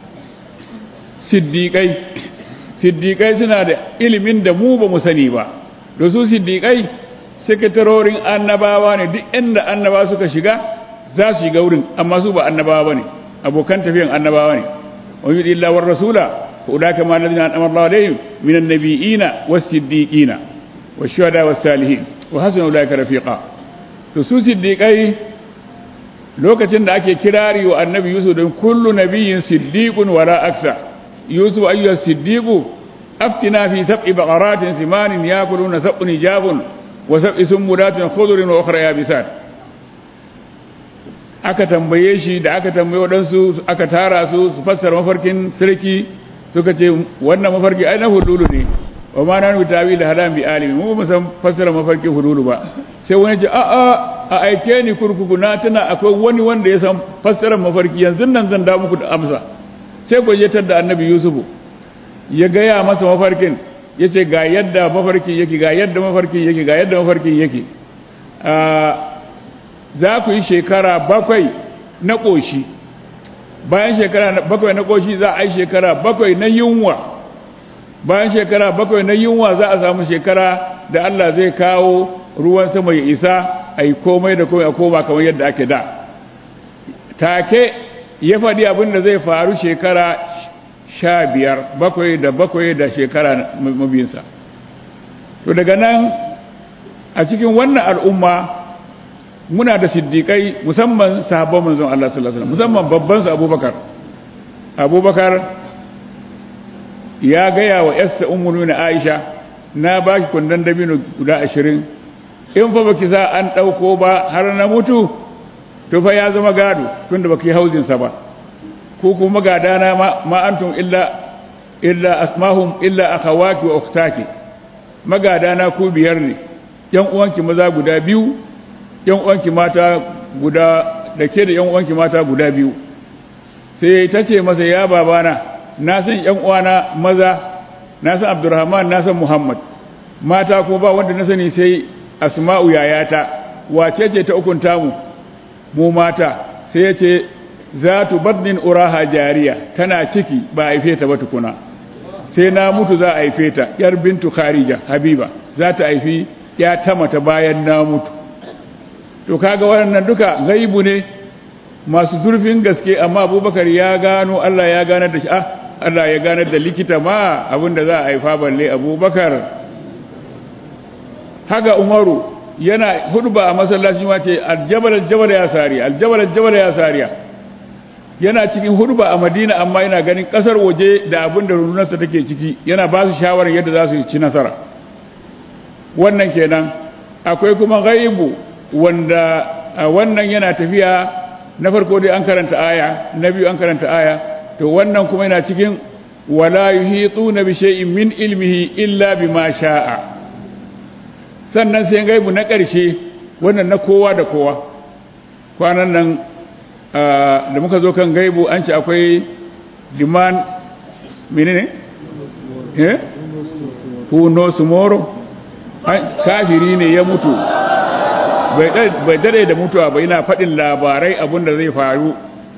siddiƙai suna da ilimin da mu ba mu sani ba da su siddiƙai sekatarorin annabawa ne duk inda annaba suka shiga za su shiga wurin amma su ba annabawa ba ne abokan tafiyan annabawa ne wa yi illa war rasula fa ulaka ma alladhina an'ama Allahu alaihim minan nabiyina was-siddiqina wash-shuhada was-salihin wa hasuna ulaika rafiqa to su siddiqai lokacin da ake kirari wa annabi Yusuf don kullu nabiyyin siddiqun wala aksa Yusuf ayyuha siddiqu aftina fi sab'i baqaratin simanin yakuluna sab'un ijabun wa sab'i sumulatin khudrin wa ukhra yabisat aka tambaye shi da aka tambaye wadansu aka tara su fassara mafarkin sarki suka ce wannan mafarki ai na hudulu ne wa ma nanu tawil hadan bi alimi mu ba san fassara mafarkin hudulu ba sai wani ce a aike ni kurkuku na tana akwai wani wanda ya san fassarar mafarki yanzu nan zan da muku da amsa sai gwajetar da annabi yusufu ya gaya masa mafarkin ya ce ga yadda mafarkin yake ga yadda mafarkin yake ga yadda mafarkin yake za ku yi shekara 7 na ƙoshi bayan shekara 7 na ƙoshi za a yi shekara 7 na yunwa bayan shekara 7 na yunwa za a samu shekara da Allah zai kawo ruwan sama ya isa a yi komai da komai a koma kamar yadda ake da take ya faɗi abin da zai faru shekara 15 7 da shekara mabinsa to daga nan a cikin wannan al'umma muna da siddiƙai musamman sahabban manzon Allah sallallahu alaihi wasallam musamman babban su Abubakar ya gaya wa yarsa ummu Aisha na baki kundan dabino guda 20 in fa baki za an dauko ba har na mutu to fa ya zama gado tunda baki hauzin sa ba ko kuma gadana ma antum illa asmahum illa akhawaki wa ukhtaki magadana ku biyar ne yan uwanki maza guda biyu yan uwanki mata guda da ke da yan uwanki mata guda biyu sai ta ce masa ya babana na san yan uwana maza na san Abdurrahman na san Muhammad mata ko ba wanda na sani sai Asma'u yayata wace ce ta ukunta mu mata sai ya ce zatu badnin uraha jariya tana ciki ba haife ta ba tukuna sai na mutu za a haife ta yar bintu Kharija Habiba za ta haifi ya ta mata bayan na mutu to kaga wannan duka gaibu ne masu zurfin gaske amma Abubakar ya gano Allah ya ganar da shi Allah ya ganar da likita ma abinda za a haifa balle Abubakar haka Umaru yana hudba a masallaci ma ce aljabal ya sariya aljabal ya sariya yana cikin hudba a Madina amma yana ganin kasar waje da abinda rundunarsa take ciki yana ba su shawara yadda za su ci nasara wannan kenan akwai kuma gaibu wanda wannan yana tafiya na farko dai an karanta aya na biyu an karanta aya to wannan kuma yana cikin wala yuhituna bi shay'in min ilmihi illa bima sha'a sannan sai gaibu na ƙarshe wannan na kowa da kowa kwanan nan da muka zo kan gaibu an ce akwai liman menene who knows tomorrow kafiri ne ya mutu bai dare da mutuwa ba yana faɗin labarai abinda zai faru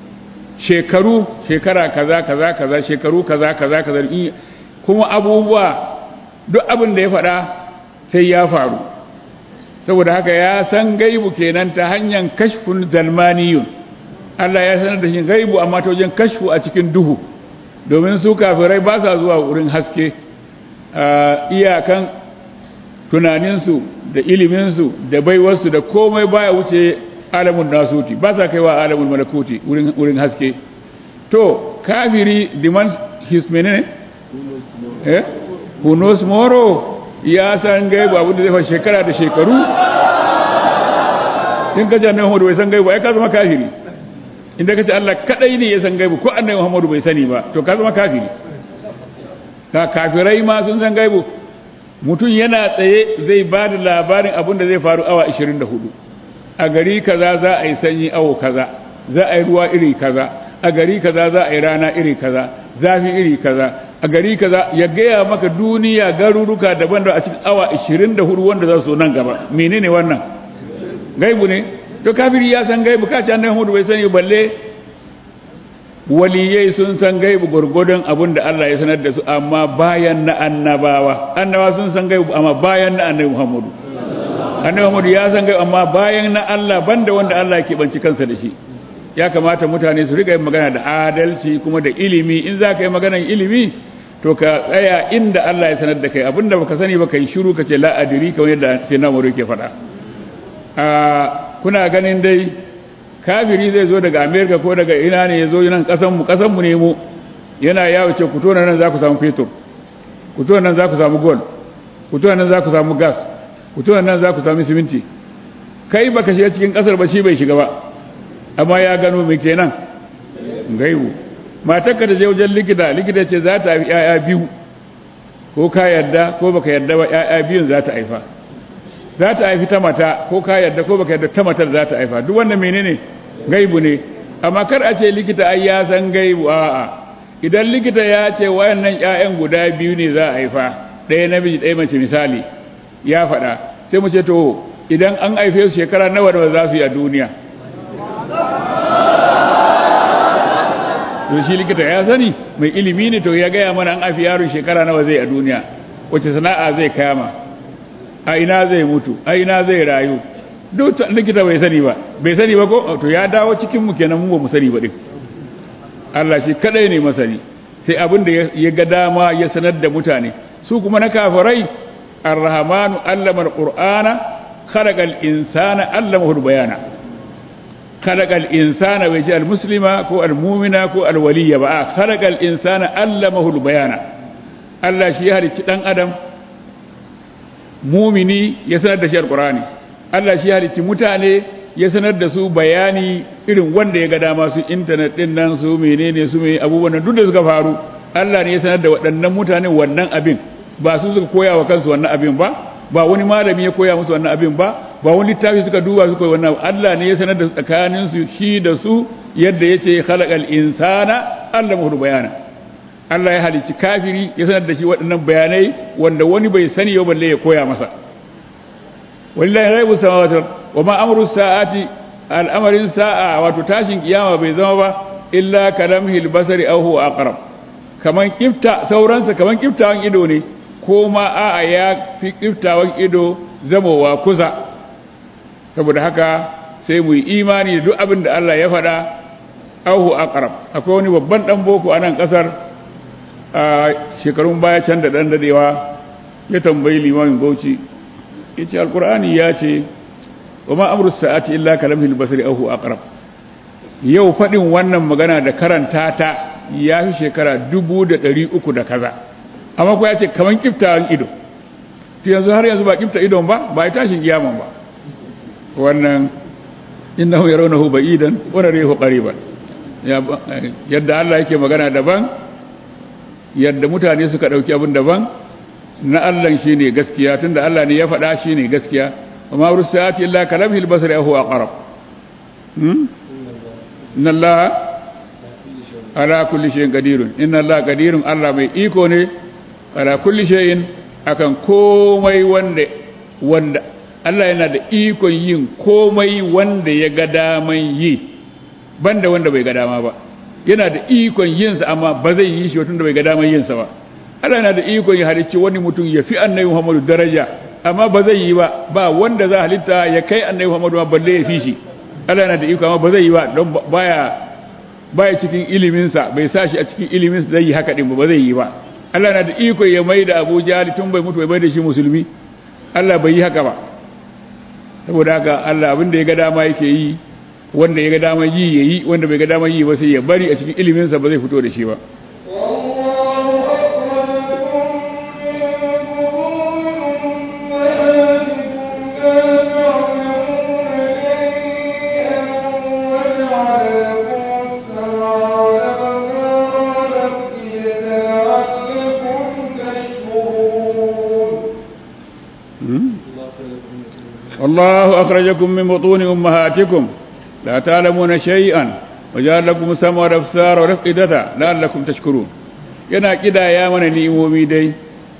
shekara kaza shekaru kaza kuma abubuwa duk abin da ya faɗa sai ya faru saboda haka ya san gaibu kenan ta hanyar kashfun zalmaniyun Allah ya sanar da shi gaibu amma ta wajen kashfu a cikin duhu domin su kafirai ba sa zuwa wurin haske iyakan tunaninsu da iliminsu da baiwarsu da komai baya wuce alamun nasuti ba sa kaiwa alamun malakuti wurin haske to kafiri demands his menene who knows tomorrow ya san gaibu abin da zai fa shekara da shekaru in ka ce annabi Muhammadu bai san gaibu ai ka zama kafiri inda ka ce Allah kadai ne ya san gaibu ko annabi Muhammadu bai sani ba to ka zama kafiri ka kafirai ma sun san gaibu mutum yana tsaye zai ba da labarin abin da zai faru awa 24 a gari kaza za a yi sanyi awo kaza za a yi ruwa iri kaza a gari kaza za a yi rana iri kaza zafi iri kaza a gari kaza ya gaya maka duniya garuruka daban-daban a cikin awa 24 wanda za su nan gaba menene wannan gaibu ne to kafiri ya san gaibu ka ci annabi Muhammad bai sani balle waliyai sun san gaibu gurgudun abin da Allah ya sanar da su amma bayan na annabawa sun san gaibu amma bayan na annabi Muhammad ya san gaibu amma bayan na Allah banda wanda Allah yake banci kansa da shi ya kamata mutane su riga yin magana da adalci kuma da ilimi in za ka yi maganar ilimi to ka tsaya inda Allah ya sanar da kai abinda baka sani ba kai shiru ka ce la adiri kamar yadda sai na muru ke faɗa kuna ganin dai kafiri zai zo daga America ko daga ina ne ya zo nan kasan mu ne mu yana yawo ce ku tona nan za ku samu fetur ku tona nan za ku samu gold ku tona nan za ku samu gas ku tona nan za ku samu siminti kai baka shiga cikin kasar ba shi bai shiga ba amma ya gano mai kenan gaibu matarka da je wajen likita ce za ta haifi ƴaƴa biyu ko ka yarda ko baka yarda ba ƴaƴa biyun za ta haifa za ta haifi ta mata ko ka yarda ko baka yarda ta matar za ta haifa duk wannan menene gaibu ne amma kar a ce likita ai ya san gaibu a'a idan likita ya ce wayannan ƴaƴan guda biyu ne za a haifa ɗaya namiji ɗaya mace misali ya faɗa sai mu ce to idan an haife su shekara nawa da za su yi a duniya to shi likita ya sani mai ilimi ne to ya gaya mana an afi yaro shekara nawa zai a duniya wace sana'a zai kama a ina zai mutu a ina zai rayu duk likita bai sani ba ko to ya dawo cikin mu kenan mu ba mu sani ba din Allah shi kadai ne masani sai abin da ya ga dama ya sanar da mutane su kuma na kafirai ar-rahmanu allama al-qur'ana khalaqal insana allamahu al-bayana خلق الإنسان ويجي المسلم كو المؤمن كو الولي بقى خلق الإنسان علمه البيان الله شي halicci dan adam mu'mini ya sanar da shi alqur'ani Allah shi halicci mutane ya sanar da su bayani irin wanda ya ga dama su internet din nan su menene su mai abubuwan duk da suka faru Allah ne ya sanar da waɗannan mutane wannan abin ba su suka koya wa kansu wannan abin ba wani malami ya koya musu wannan abin ba wani littafi suka duba su koyi wannan Allah ne ya sanar da tsakanin su shi da su yadda yace khalaqal insana allamahu bayana Allah ya halicci kafiri ya sanar da shi waɗannan bayanai wanda wani bai sani ba balle ya koya masa wallahi ghaibu samawati wa ma amru saati al'amarin sa'a wato tashin kiyama bai zama ba illa kalamhil basari aw huwa aqrab kaman kifta sauransa kaman kiftawan ido ne ko ma a'a ya fi kiftawan ido zamowa kusa saboda haka sai mu yi imani da duk abin da Allah ya faɗa auhu aqrab akwai wani babban dan boko a nan kasar a shekarun baya can da dan dadewa ya tambayi limamin Bauchi yace alqur'ani ya ce wa ma amru sa'ati illa kalamhil basari auhu aqrab yau fadin wannan magana da karanta ta ya fi shekara 1300 da kaza amma ko ya ce kaman kiftawan ido to yanzu har yanzu ba kifta idon ba ya tashin kiyaman ba wannan innahu yarawnahu ba'idan wa narahu qariban yadda Allah yake magana daban yadda mutane suka dauki abin daban na Allah shine gaskiya tunda Allah ne ya faɗa shine gaskiya amma rusati illa kalamhil basari huwa aqrab inna Allah ala kulli shay'in qadirun inna Allah qadirun Allah mai iko ne ala kulli shay'in akan komai wanda Allah yana da ikon yin komai wanda ya ga daman yi banda wanda bai ga dama ba yana da ikon yin sa amma ba zai yi shi tunda bai ga daman yin sa ba Allah yana da ikon ya halicci wani mutum ya fi annabi Muhammadu daraja amma ba zai yi ba wanda za halitta ya kai annabi Muhammadu balle ya fi shi Allah yana da iko amma ba zai yi ba don baya cikin ilimin sa bai sa shi a cikin ilimin sa zai yi haka din ba zai yi ba Allah yana da iko ya maida Abu Jahl tun bai mutu bai maida shi musulmi Allah bai yi haka ba saboda haka Allah abin da ya ga dama yake yi wanda ya ga dama yi yayi wanda bai ga dama yi ba sai ya bari a cikin ilimin sa ba zai fito da shi ba والله أخرجكم من بطون أمهاتكم لا تعلمون شيئا وجعل لكم السمع والأبصار والأفئدة لعلكم تشكرون yana kidaya mana ni'imomi dai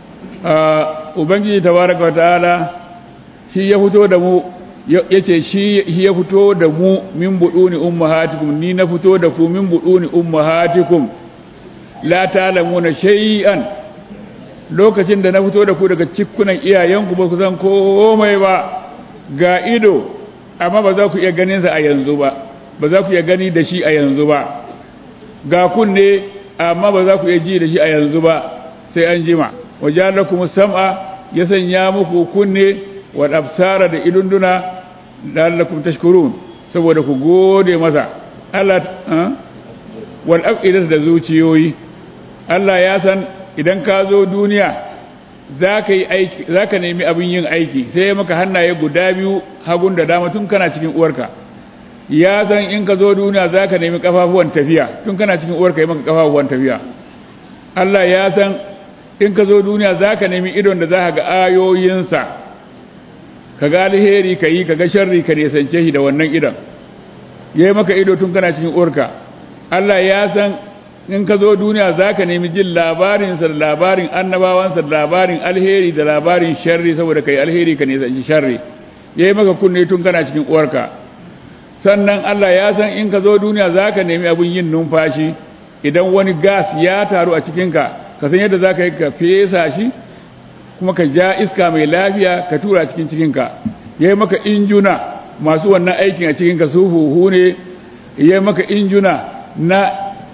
ubangiji tabaraka wa ta'ala shi ya fito da mu yace shi ya fito da mu min buduni ummahatikum ni na fito da ku min buduni ummahatikum la ta'lamuna shay'an lokacin da na fito da ku daga cikkunan iyayenku ba ku san komai ba ga ido amma ba za ku iya ganin sa a yanzu ba ba za ku iya gani da shi a yanzu ba ga kunne amma ba za ku iya ji da shi a yanzu ba sai an jima wajalakum sam'a ya sanya muku kunne wal absara da idunduna la'allakum tashkurun saboda ku gode masa Allah wal afidat da zuciyoyi Allah ya san idan ka zo duniya zaka yi aiki zaka nemi abin yin aiki sai maka hannaye guda biyu hagun da dama tun kana cikin uwarka ya san in ka zo duniya zaka nemi kafafuwan tafiya tun kana cikin uwarka yi maka kafafuwan tafiya Allah ya san in ka zo duniya zaka nemi idon da zaka ga ayoyinsa kaga alheri kai kaga sharri ka nesance shi da wannan idon yayi maka ido tun kana cikin uwarka Allah ya san in ka zo duniya zaka nemi jin labarinsa da labarin annabawansa da labarin alheri da labarin sharri saboda kai alheri ka nisanci sharri yayi maka kunne tun kana cikin uwarka sannan Allah ya san in ka zo duniya zaka nemi abun yin numfashi idan wani gas ya taru a cikinka ka san yadda zaka yi ka fesa shi kuma ka ja iska mai lafiya ka tura cikin cikinka yayi maka injuna masu wannan aikin a cikinka su huhu ne yayi maka injuna na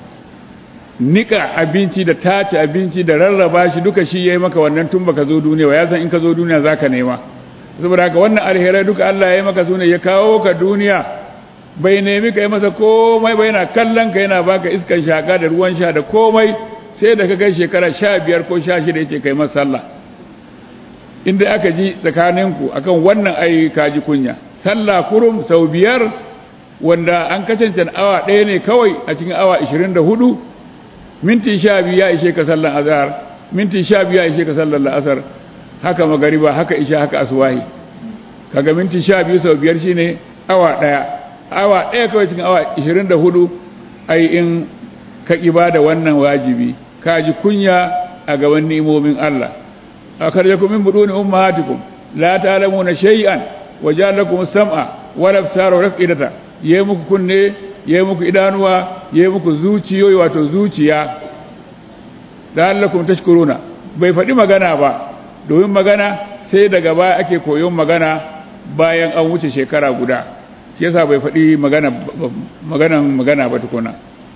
nika abinci da tace abinci da rarraba shi duka shi yayi maka wannan tun baka zo duniya ya san in ka zo duniya zaka nema saboda haka wannan alherai duka Allah yayi maka sune ya kawo ka duniya bai nemi kai masa komai bai yana kallon ka yana baka iskan shaka da ruwan sha da komai sai da ka kai shekara 15 ko 16 yace kai masa sallah inda aka ji tsakaninku akan wannan ai kaji kunya sallah kurum sau 5 wanda an kacancan awa ɗaya ne kawai a cikin awa 24 minti 12 ya ishe ka sallan azhar minti 12 ya ishe ka sallan la'asar haka magariba haka isha haka aswahi kaga minti 12 sau 5 shine awa ɗaya kawai cikin awa 24 ai in ka ibada wannan wajibi ka ji kunya a gaban ni'imomin Allah akarjakum min buduni ummahatikum la ta'lamuna shay'an waja'alakum as-sam'a wal absara wal af'idata yayi muku kunne yayi muku idanuwa yayi muku zuciyoyi wato zuciya la'allakum tashkuruna bai faɗi magana ba domin magana sai daga baya ake koyon magana bayan an wuce shekara guda shi yasa bai faɗi magana ba tukuna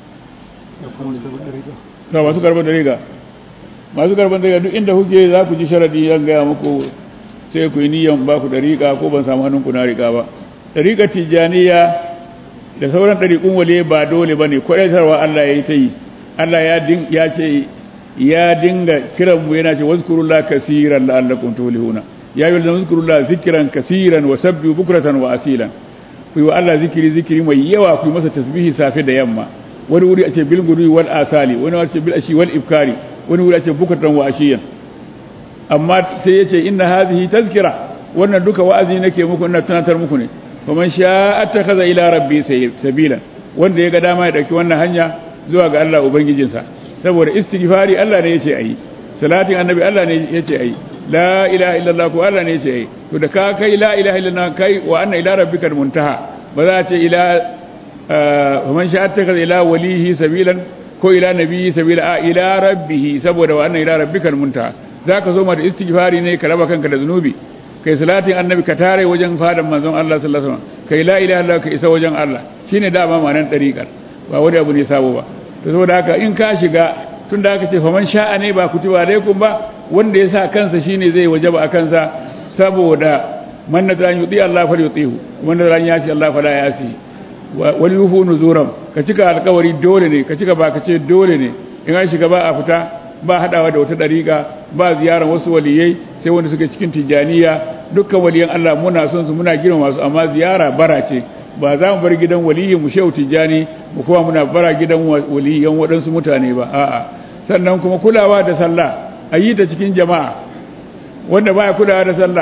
ga masu karban dariƙa duk inda kuke za ku ji sharadi yan gaya muku sai ku yi niyan ba ku dariƙa ko ban samu hannunku na riƙa ba dariƙa tijaniya da sauran dariƙun wale ba dole ba ne kwaɗaitarwa Allah ya yi ta yi Allah ya ce ya dinga kiranmu yana ce wazkurullah kasiran la'allakum tuflihuna ya yi wanda wazkurullah zikiran kasiran wa sabbi bukratan wa asilan ku yi wa Allah zikiri mai yawa ku yi masa tasbihi safe da yamma wani wuri a ce bil gudu wal asali wani wuri a ce bil ashi wal ibkari wani wuri a ce bukratan wa ashiyan amma sai ya ce inna hadhihi tazkira wannan duka wa'azi nake muku ina tunatar muku ne faman sha'a attakhadha ila rabbi sabila wanda ya ga dama ya dauki wannan hanya zuwa ga Allah ubangijinsa saboda istighfari Allah ne yace ayi salatin annabi Allah ne yace ayi la ilaha illallah ko Allah ne yace ayi to da ka kai la ilaha illallah kai wa anna ila rabbikal muntaha ba za a ce ila faman sha'a attakhadha ila walihi sabilan ko ila nabiyyi sabila ila rabbih saboda wa anna ila rabbikal muntaha zaka zo ma da istighfari ne ka raba kanka da zunubi kai salatin annabi ka tare wajen fadan manzon Allah sallallahu alaihi wasallam kai la ilaha illallah ka isa wajen Allah shine dama ma'anar dariqar ba wani abu ne sabo ba to saboda haka in ka shiga tunda aka ce faman sha'a ne ba kutiba alaikum ba wanda ya sa kansa shine zai wajaba a kansa saboda man nadran yudi Allah fa yutihu wanda ran ya ce Allah fa la yasi wal yufu nuzuram ka cika alƙawari dole ne ka cika ba ka ce dole ne in an shiga ba a fita ba hadawa da wata dariƙa ba ziyaran wasu waliyai sai wanda suke cikin tijaniya dukkan waliyan Allah muna son su muna girmama su amma ziyara bara ce ba za mu bar gidan waliyin mu shehu tijani mu kuma muna bara gidan waliyan waɗansu mutane ba a'a sannan kuma kulawa da sallah a yi ta cikin jama'a wanda baya kulawa da sallah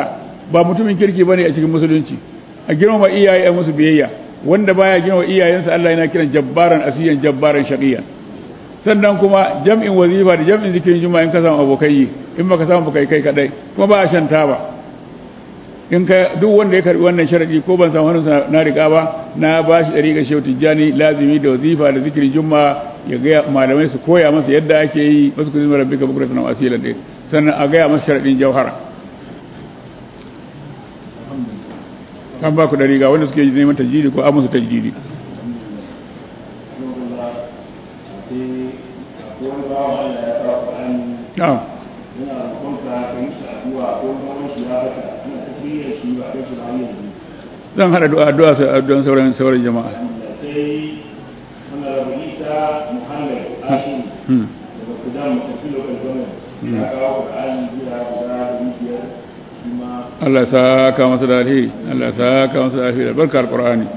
ba mutumin kirki bane a cikin musulunci a girmama iyaye a musu biyayya wanda baya girmama iyayensa Allah yana kiran jabbaran asiyan jabbaran shaqiyan sannan kuma jam'in wazifa da jam'in zikirin juma'a in ka samu abokai in baka samu kai kadai kuma ba a shan taba in ka duk wanda ya karbi wannan sharadi ko ban samu hannunsa na riga ba na bashi dariƙa shehu tijjani lazimi da wazifa da zikirin juma'a ya ga malamai su koya masa yadda ake yi wasu kuzin rabbika bukratan wa asila dai sannan a ga masa sharadin jauhara kan ba ku dariƙa wanda suke neman tajjidi ko a musu tajjidi na'am zan hada addu'a sai addu'an sauran jama'a sai wannan rabu Isa Muhammad Ashim daga kudan mutafilo kalgama ya kawo Qur'ani guda biyar kuma Allah ya saka masa da alheri Allah ya saka masa da alheri barkar Qur'ani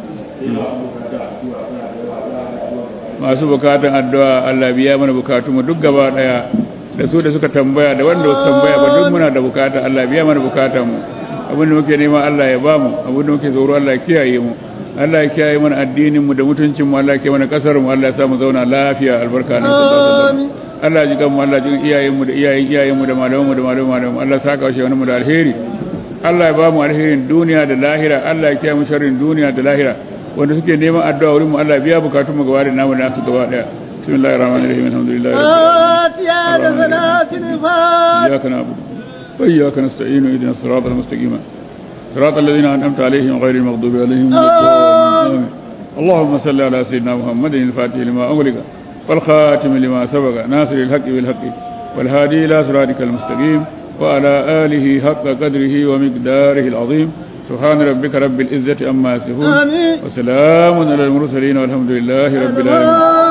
masu bukatun addu'a Allah biya mana bukatun mu duk gaba daya da su da suka tambaya da wanda wasu tambaya ba duk muna da bukata Allah biya mana bukatun mu abinda muke nema Allah ya bamu abinda muke tsoro Allah ya kiyaye mu Allah ya kiyaye mana addinin mu da mutuncin mu Allah ya kiyaye mana kasar mu Allah ya sa mu zauna lafiya albarka nan Allah ji kan mu Allah ji iyayen mu da iyayen mu da malaman mu da malaman Allah saka wa shehun mu da alheri Allah ya bamu alherin duniya da lahira Allah ya kiyaye mu sharrin duniya da lahira wanda suke neman addu'a wurin mu Allah biya bukatun mu gaba da namu da su gaba daya bismillahir rahmanir rahim alhamdulillahi rabbil alamin iyyaka na'budu وإياك نستعين اهدنا الصراط المستقيم صراط الذين أنعمت عليهم غير المغضوب عليهم ولا الضالين اللهم صل على سيدنا محمد الفاتح لما أغلق والخاتم لما سبق ناصر الحق بالحق والهادي إلى صراطك المستقيم وعلى آله حق قدره ومقداره العظيم سبحان ربك رب العزة عما يصفون وسلام على المرسلين والحمد لله رب العالمين